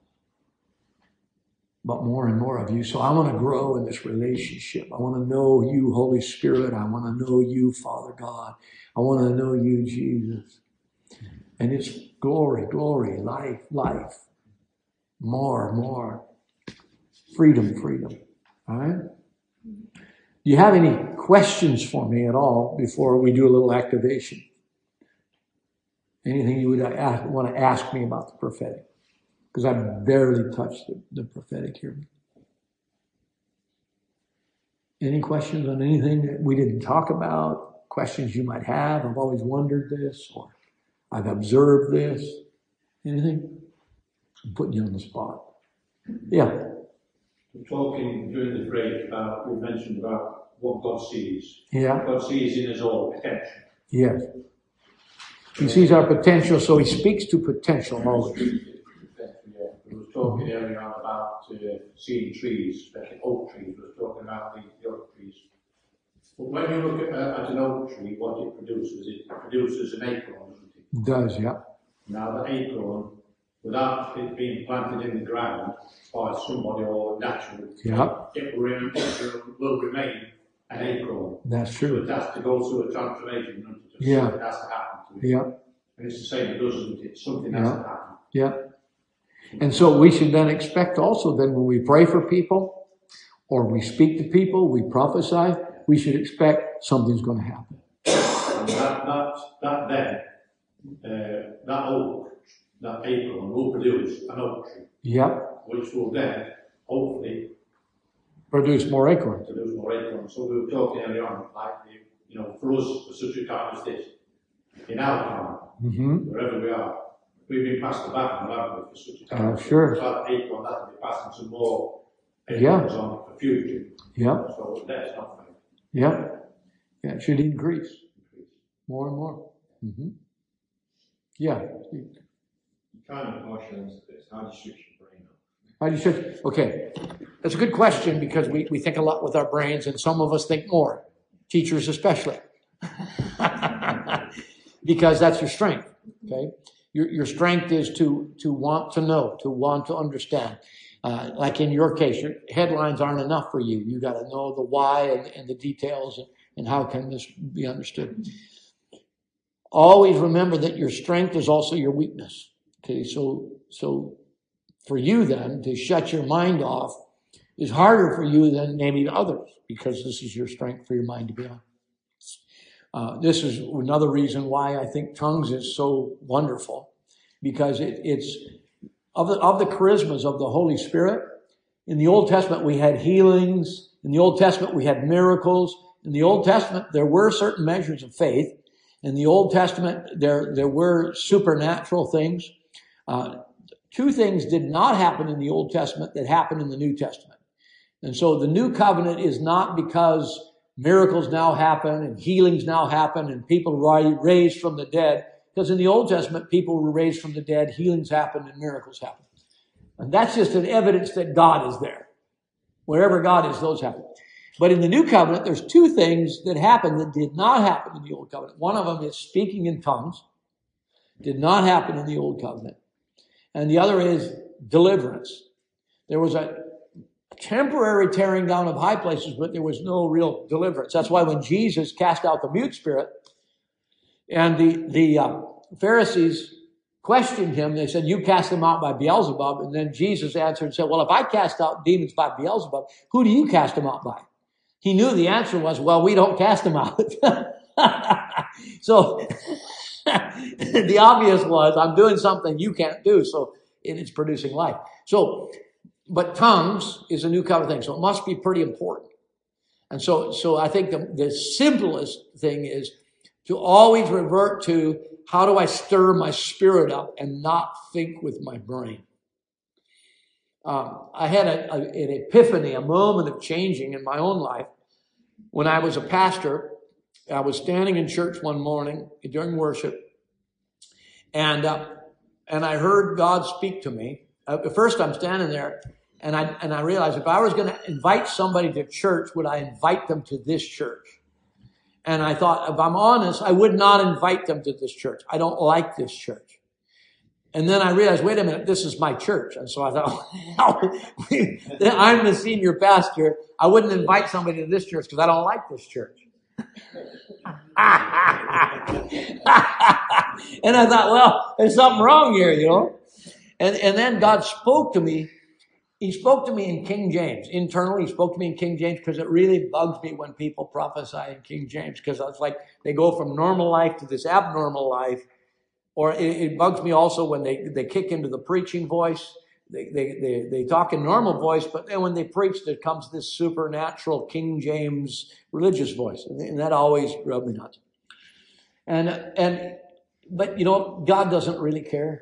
but more and more of you. So I want to grow in this relationship. I want to know you, Holy Spirit. I want to know you, Father God. I want to know you, Jesus. And it's glory, glory, life, life. More. Freedom. All right? Do you have any questions for me at all before we do a little activation? Anything you would want to ask me about the prophetic? Because I barely touched the prophetic here. Any questions on anything that we didn't talk about? Questions you might have? I've always wondered this, or I've observed this. Anything? I'm putting you on the spot. Yeah. We're talking during the break we mentioned about what God sees. Yeah. God sees in us all potential. Yes. He sees our potential, so he speaks to potential always. Yeah. We were talking earlier on about seeing trees, especially oak trees. We were talking about the oak trees. But when you look at an oak tree, what it produces an acorn, doesn't it? It does, yeah. Now the acorn, without it being planted in the ground by somebody or naturally, it will remain an acorn. That's true. But it has to go through a transformation, doesn't it? Yeah. Something has to happen to it. Yeah. And it's the same with us, isn't it? Something has to happen. Yeah. And so we should then expect also then when we pray for people or we speak to people, we prophesy, we should expect something's going to happen. And that acorn will produce an oak tree. Yep. Which will then hopefully produce more acorns. So we were talking earlier on, like, for us, for such a time as this, in our time, wherever we are. We've been past the baton, haven't we, for such a time? Sure. So that people that will be passing some more on for future. Yeah. So that's not fair. Yeah. Yeah, it should increase more and more. Yeah. Kind of question is how do you switch your brain up? How do you switch? Okay. That's a good question because we think a lot with our brains and some of us think more. Teachers especially. Because that's your strength. Okay. Your strength is to want to know, to want to understand. Like in your case, your headlines aren't enough for you. You got to know the why and the details and how can this be understood. Always remember that your strength is also your weakness. Okay, so for you then to shut your mind off is harder for you than maybe others because this is your strength for your mind to be on. This is another reason why I think tongues is so wonderful, because it's of the charismas of the Holy Spirit. In the Old Testament, we had healings. In the Old Testament, we had miracles. In the Old Testament, there were certain measures of faith. In the Old Testament, there were supernatural things. Two things did not happen in the Old Testament that happened in the New Testament. And so the new covenant is not because miracles now happen and healings now happen and people raised from the dead. Because in the Old Testament, people were raised from the dead, healings happened and miracles happened. And that's just an evidence that God is there. Wherever God is, those happen. But in the New Covenant, there's two things that happen that did not happen in the Old Covenant. One of them is speaking in tongues. Did not happen in the Old Covenant. And the other is deliverance. There was a temporary tearing down of high places, but there was no real deliverance. That's why when Jesus cast out the mute spirit, and the Pharisees questioned him, they said, "You cast them out by Beelzebub." And then Jesus answered and said, "Well, if I cast out demons by Beelzebub, who do you cast them out by?" He knew the answer was, well, we don't cast them out. So the obvious was, I'm doing something you can't do, so it's producing life. So, but tongues is a new covenant thing, so it must be pretty important. And so I think the simplest thing is to always revert to, how do I stir my spirit up and not think with my brain? I had an epiphany, a moment of changing in my own life. When I was a pastor, I was standing in church one morning during worship, and I heard God speak to me. At first, I'm standing there, and I realized if I was going to invite somebody to church, would I invite them to this church? And I thought, if I'm honest, I would not invite them to this church. I don't like this church. And then I realized, wait a minute, this is my church. And so I thought, I'm the senior pastor. I wouldn't invite somebody to this church because I don't like this church. And I thought, well, there's something wrong here, you know. And then God spoke to me. He spoke to me in King James. Internally, he spoke to me in King James because it really bugs me when people prophesy in King James, because it's like they go from normal life to this abnormal life. Or it bugs me also when they kick into the preaching voice. They talk in normal voice, but then when they preach, there comes this supernatural King James religious voice. And that always rubbed me nuts. But you know, God doesn't really care.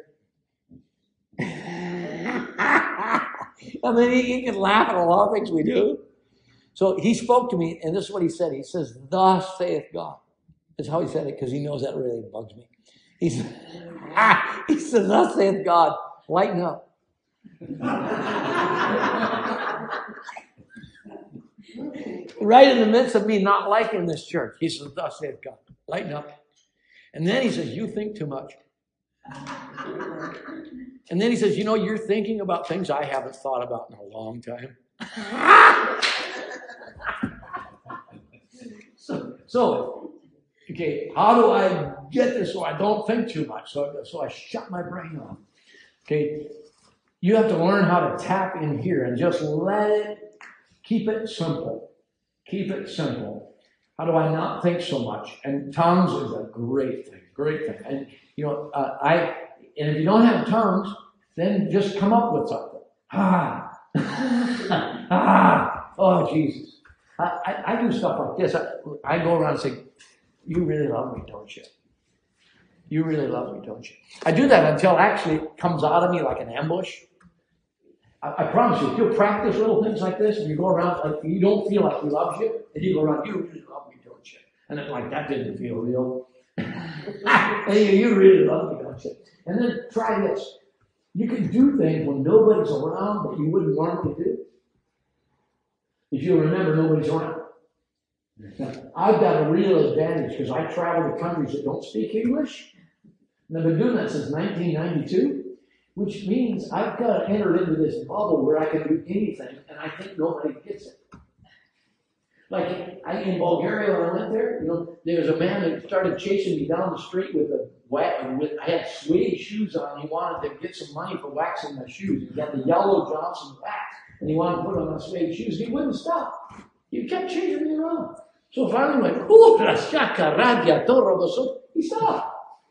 I mean, he can laugh at a lot of things we do. So he spoke to me, and this is what he said. He says, "Thus saith God." That's how he said it, because he knows that really bugs me. He said, "Thus saith God, lighten up." Right in the midst of me not liking this church, he says, "Thus saith God, lighten up." And then he says, "You think too much." And then he says, "You know, you're thinking about things I haven't thought about in a long time." So, okay, how do I get this so I don't think too much? So I shut my brain off. Okay, you have to learn how to tap in here and just keep it simple. Keep it simple. How do I not think so much? And tongues is a great thing. And, you know, and if you don't have tongues, then just come up with something. Oh, Jesus. I do stuff like this. I go around and say, "You really love me, don't you?" You really love me, don't you? I do that until actually it comes out of me like an ambush. I promise you, if you'll practice little things like this, and you go around, like you don't feel like he loves you, and you go around, you really love me, don't you? And then, like, that didn't feel real. And you really love me, don't you? And then try this. You can do things when nobody's around that you wouldn't normally do. If you remember, nobody's around. Now, I've got a real advantage because I travel to countries that don't speak English. And I've been doing that since 1992, which means I've got to enter into this bubble where I can do anything, and I think nobody gets it. Like in Bulgaria, when I went there, there was a man that started chasing me down the street with a wagon. I had suede shoes on. He wanted to get some money for waxing my shoes. He got the yellow Johnson wax, and he wanted to put on my suede shoes. He wouldn't stop. He kept chasing me around. So finally, I went, he stopped.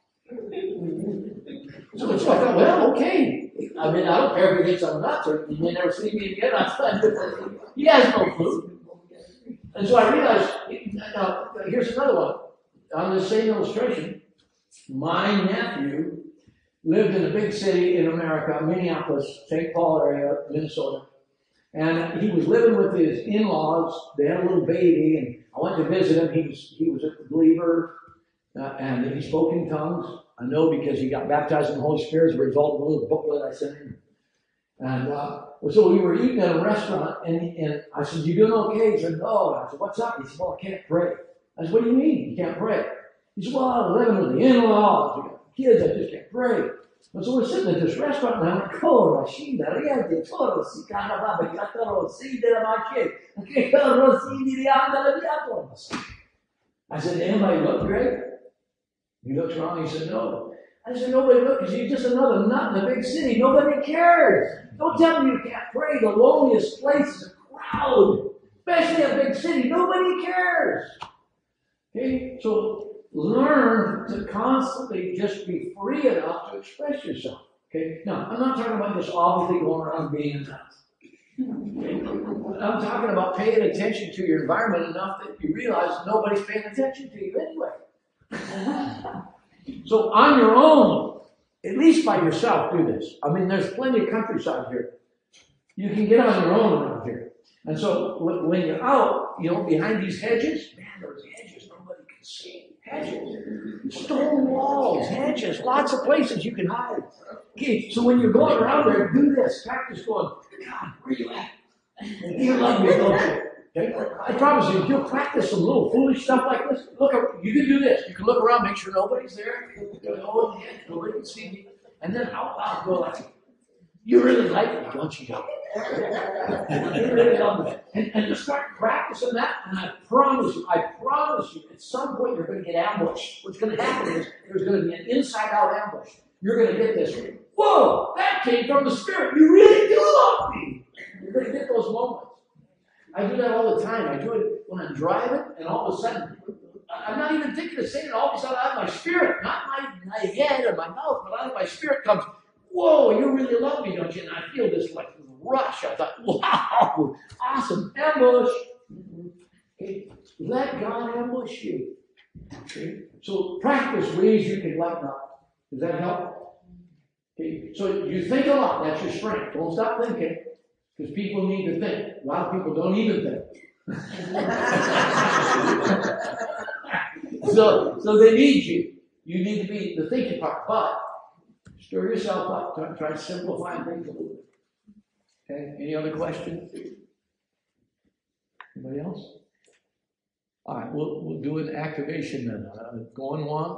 So I thought, well, okay. I mean, I don't care if he thinks I'm nuts or he may never see me again. He has no clue. And so I realized, now, here's another one. On the same illustration, my nephew lived in a big city in America, Minneapolis, St. Paul area, Minnesota. And he was living with his in-laws. They had a little baby, and I went to visit him. He was a believer, and he spoke in tongues. I know because he got baptized in the Holy Spirit as a result of a little booklet I sent him. And so we were eating at a restaurant, and I said, "You doing okay?" He said, "No." And I said, "What's up?" He said, "Well, I can't pray." I said, "What do you mean you can't pray?" He said, "Well, I'm living with the in-laws. I got kids. I just can't pray." And so we're sitting at this restaurant, and I'm like, "Oh, Rashida, riente, toro, si canavaba, catoro, si de la mache, che toro, si di rianda la I said, "Anybody look great?" He looks around, he said, "No." I said, "Nobody look, because you're just another nut in a big city. Nobody cares. Don't tell me you can't pray. The loneliest place is a crowd, especially a big city. Nobody cares." Okay, so learn to constantly just be free enough to express yourself. Okay, now I'm not talking about just obviously going around being a nut. Okay? I'm talking about paying attention to your environment enough that you realize nobody's paying attention to you anyway. So on your own, at least by yourself, do this. I mean, there's plenty of countryside here. You can get on your own around here. And so when you're out, behind these hedges, man, there's hedges nobody can see. Hedges, stone walls, hedges, lots of places you can hide. Okay, so when you're going around there, do this. Practice going, "God, where you at? You love me, don't you?" Okay? I promise you, if you'll practice some little foolish stuff like this, you can do this. You can look around, make sure nobody's there. Nobody can see me. And then out loud go like, "You really like me, don't you, John?" You really love me. And just start practicing that, and I promise you, at some point you're going to get ambushed. What's going to happen is there's going to be an inside-out ambush. You're going to get this, "Whoa, that came from the Spirit. You really do love me." You're going to get those moments. I do that all the time. I do it when I'm driving, and all of a sudden, I'm not even thinking of saying it. All of a sudden, out of my spirit, not my head or my mouth, but out of my spirit comes, "Whoa, you really love me, don't you?" And I feel this like rush. I thought, wow, awesome, ambush. Okay. Let God ambush you. Okay. So practice ways you can lighten up. Does that help? Okay. So you think a lot. That's your strength. Don't stop thinking. Because people need to think. A lot of people don't even think. So they need you. You need to be the thinking part. But stir yourself up. Try to simplify things a little bit. Okay. Any other questions? Anybody else? All right. We'll do an activation then. Going once.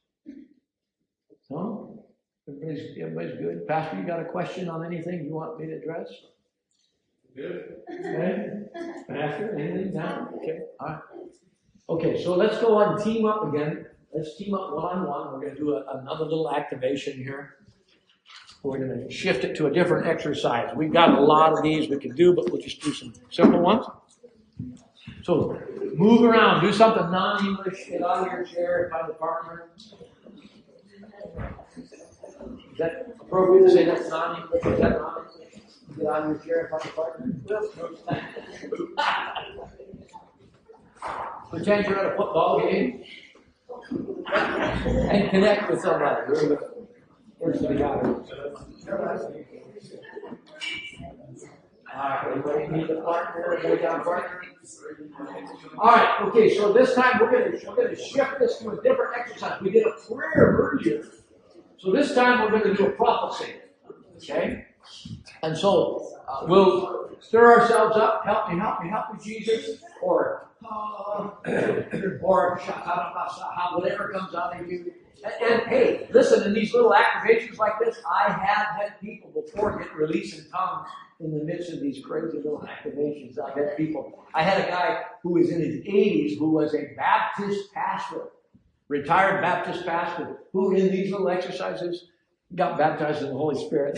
No? Everybody's good. Pastor, you got a question on anything you want me to address? Good. Okay. Pastor, anything down? Okay. All right. Okay, so let's go on and team up again. Let's team up one-on-one. We're going to do another little activation here. We're going to shift it to a different exercise. We've got a lot of these we can do, but we'll just do some simple ones. So move around. Do something non-English. Get out of your chair. Find a partner. Is that appropriate to say that's non-English? Is that non-English? Get out of your chair and find a partner. Pretend you're at a football game. and connect with somebody. Where's the guy? All right, everybody need a partner? Everybody got a partner? All right, okay, so this time we're gonna shift this to a different exercise. We did a prayer earlier. So this time we're going to do a prophecy. Okay? And so we'll stir ourselves up. Help me, Jesus. Or whatever comes out of you. And hey, listen, in these little activations like this, I have had people before get released in tongues in the midst of these crazy little activations. I've had people. I had a guy who was in his 80s who was a Baptist pastor. Retired Baptist pastor, who in these little exercises got baptized in the Holy Spirit.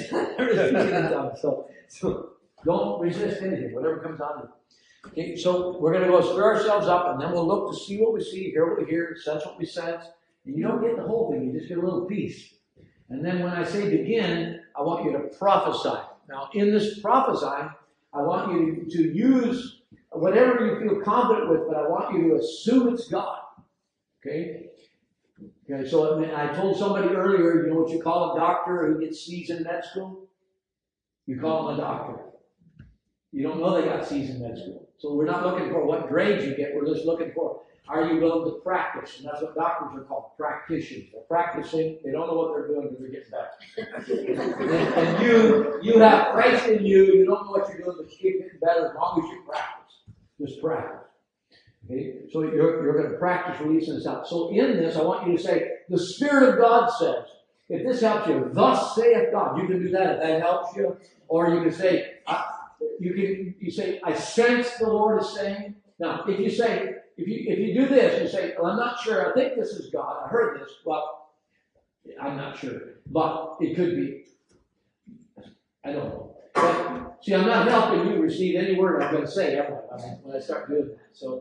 so don't resist anything, whatever comes out of it. Okay, so we're going to go stir ourselves up, and then we'll look to see what we see, hear what we hear, sense what we sense. And you don't get the whole thing, you just get a little piece. And then when I say begin, I want you to prophesy. Now, in this prophesying, I want you to use whatever you feel confident with, but I want you to assume it's God. Okay? Okay, so I told somebody earlier, you know what you call a doctor who gets C's in med school? You call them a doctor. You don't know they got C's in med school. So we're not looking for what grades you get. We're just looking for, are you willing to practice? And that's what doctors are called, practitioners. They're practicing. They don't know what they're doing because they're getting better. and you have Christ in you. You don't know what you're doing, but you keep getting better as long as you practice. Just practice. Okay? So you're going to practice releasing this out. So in this, I want you to say, the Spirit of God says, if this helps you, thus saith God. You can do that if that helps you. Or you can say, you say, I sense the Lord is saying. Now, if you say, if you do this, you say, well, I'm not sure. I think this is God. I heard this. Well, I'm not sure. But it could be. I don't know. But, see, I'm not helping you receive any word I'm going to say, am I? When I start doing that. So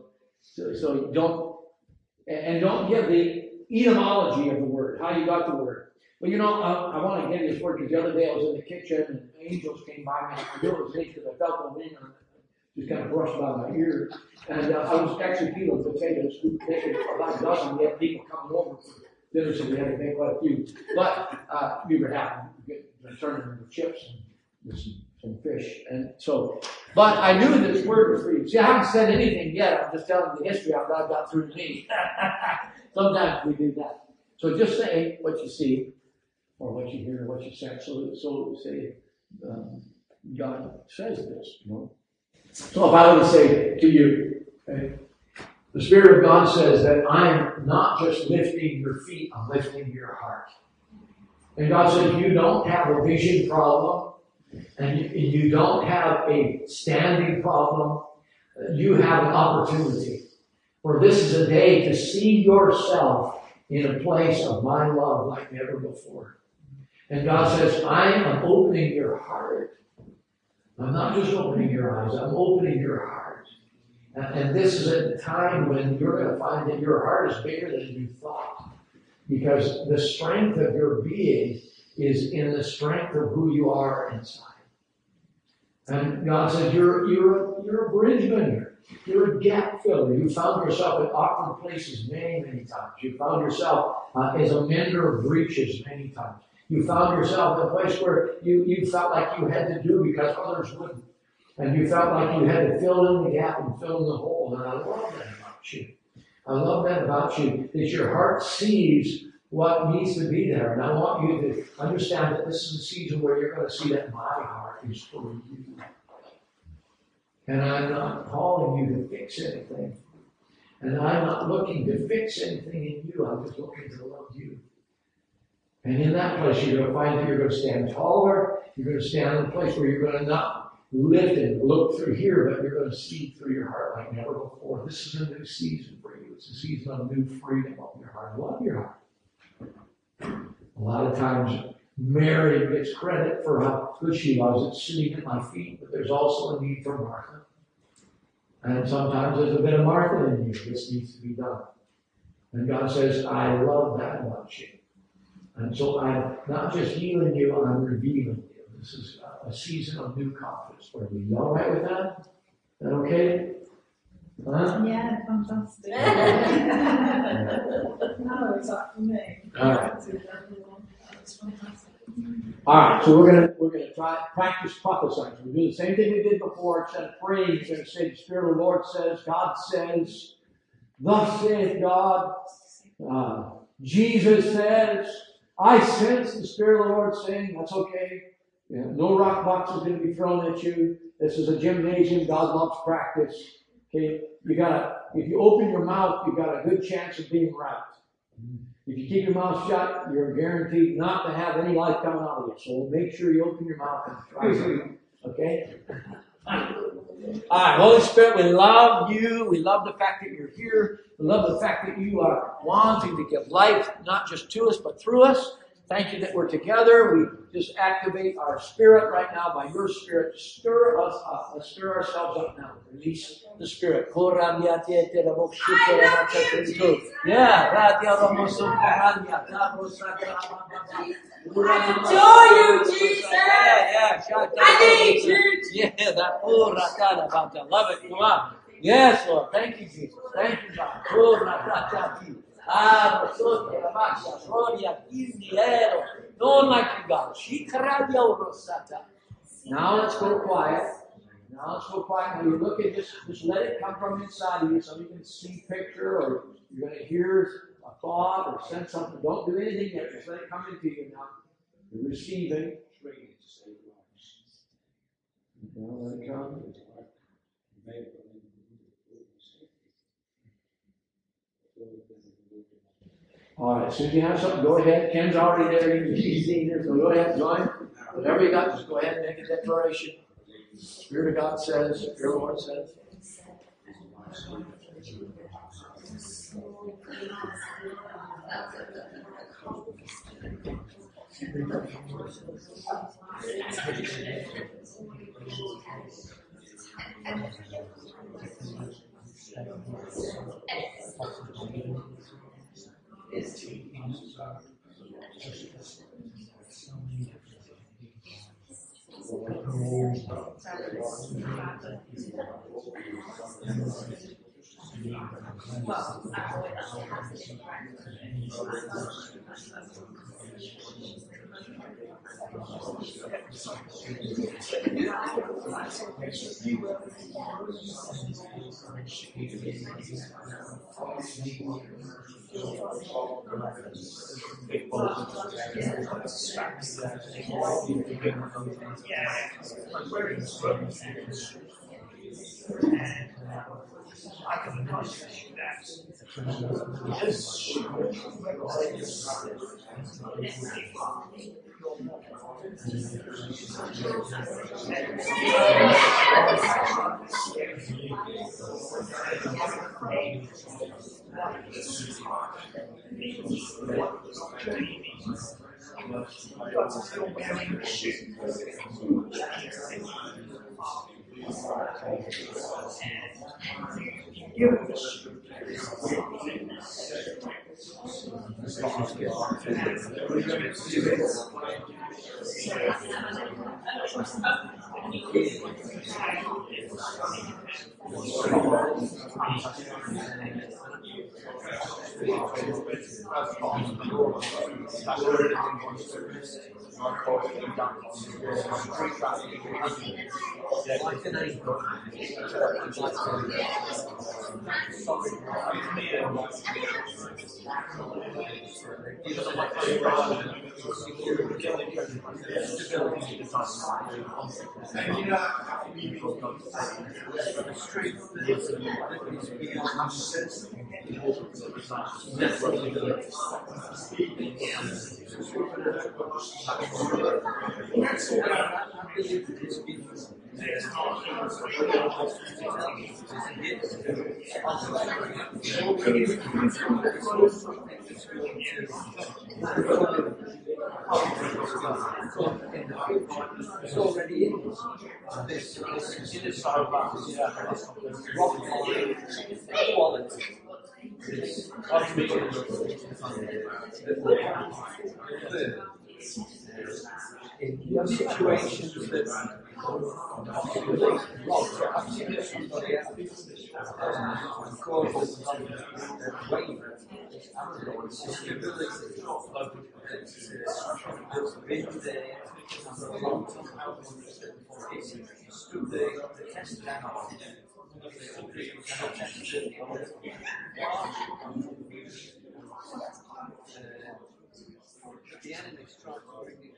don't give the etymology of the word, how you got the word. Well, you know, I want to give you this word because the other day I was in the kitchen and angels came by me. I knew it was me because I felt the wind and just kind of brushed by my ear. And I was actually peeling potatoes, making about a dozen. We had people coming over for dinner, so we had to make quite a few. But we were happy to turn them into chips and some fish. And so, but I knew this word was for you. See, I haven't said anything yet. I'm just telling the history how God got through to me. Sometimes we do that. So just say what you see, or what you hear, or what you sense. So say, God says this, you know. So if I were to say to you, okay, the Spirit of God says that I'm not just lifting your feet, I'm lifting your heart. And God says you don't have a vision problem, and you don't have a standing problem. You have an opportunity. For this is a day to see yourself in a place of my love like never before. And God says, I am opening your heart. I'm not just opening your eyes, I'm opening your heart. And this is a time when you're going to find that your heart is bigger than you thought. Because the strength of your being is in the strength of who you are inside. And God says, you're a bridge bender. You're a gap filler. You found yourself in awkward places many, many times. You found yourself as a mender of breaches many times. You found yourself in a place where you felt like you had to do because others wouldn't. And you felt like you had to fill in the gap and fill in the hole. And I love that about you. I love that about you, that your heart sees what needs to be there. And I want you to understand that this is a season where you're going to see that my heart is for you. And I'm not calling you to fix anything. And I'm not looking to fix anything in you. I'm just looking to love you. And in that place, you're going to find that you're going to stand taller. You're going to stand in a place where you're going to not lift and look through here, but you're going to see through your heart like never before. This is a new season for you. It's a season of new freedom of your heart. Love your heart. A lot of times, Mary gets credit for how good she was at sitting at my feet, but there's also a need for Martha. And sometimes there's a bit of Martha in you. This needs to be done. And God says, I love that about you. And so I'm not just healing you, I'm revealing you. This is a season of new confidence for you. You all right with that? Is that okay? Huh? Yeah, fantastic. No, it's up for me. All right. It's fantastic. All right, so we're gonna try practice prophesying. We'll do the same thing we did before. Instead of praying, you're gonna say, "The Spirit of the Lord says, God says, thus saith God." Jesus says, "I sense the Spirit of the Lord saying." That's okay. Yeah, no rock box is going to be thrown at you. This is a gymnasium. God loves practice. Okay, if you open your mouth, you got a good chance of being right. If you keep your mouth shut, you're guaranteed not to have any life coming out of you. So make sure you open your mouth and try something. Okay? All right, Holy Spirit, we love you. We love the fact that you're here. We love the fact that you are wanting to give life, not just to us, but through us. Thank you that we're together. We just activate our spirit right now by your spirit. Stir us up. Let's stir ourselves up now. Release the spirit. I adore you, Jesus. I need you. Yeah, that love it. Come on. Yes, Lord. Thank you, Jesus. Thank you, God. Don't like you, God. Now let's go quiet. Now you look at this, just let it come from inside of you so you can see picture or you're going to hear a thought or sense something. Don't do anything yet. Just let it come into you now. You're receiving. Now let it come. All right, as soon as you have something, go ahead. Ken's already there. He's in there, so go ahead, join. Whatever you got, just go ahead and make a declaration. Spirit of God says, Spirit of the Lord says. You have situations that The enemy tried to bring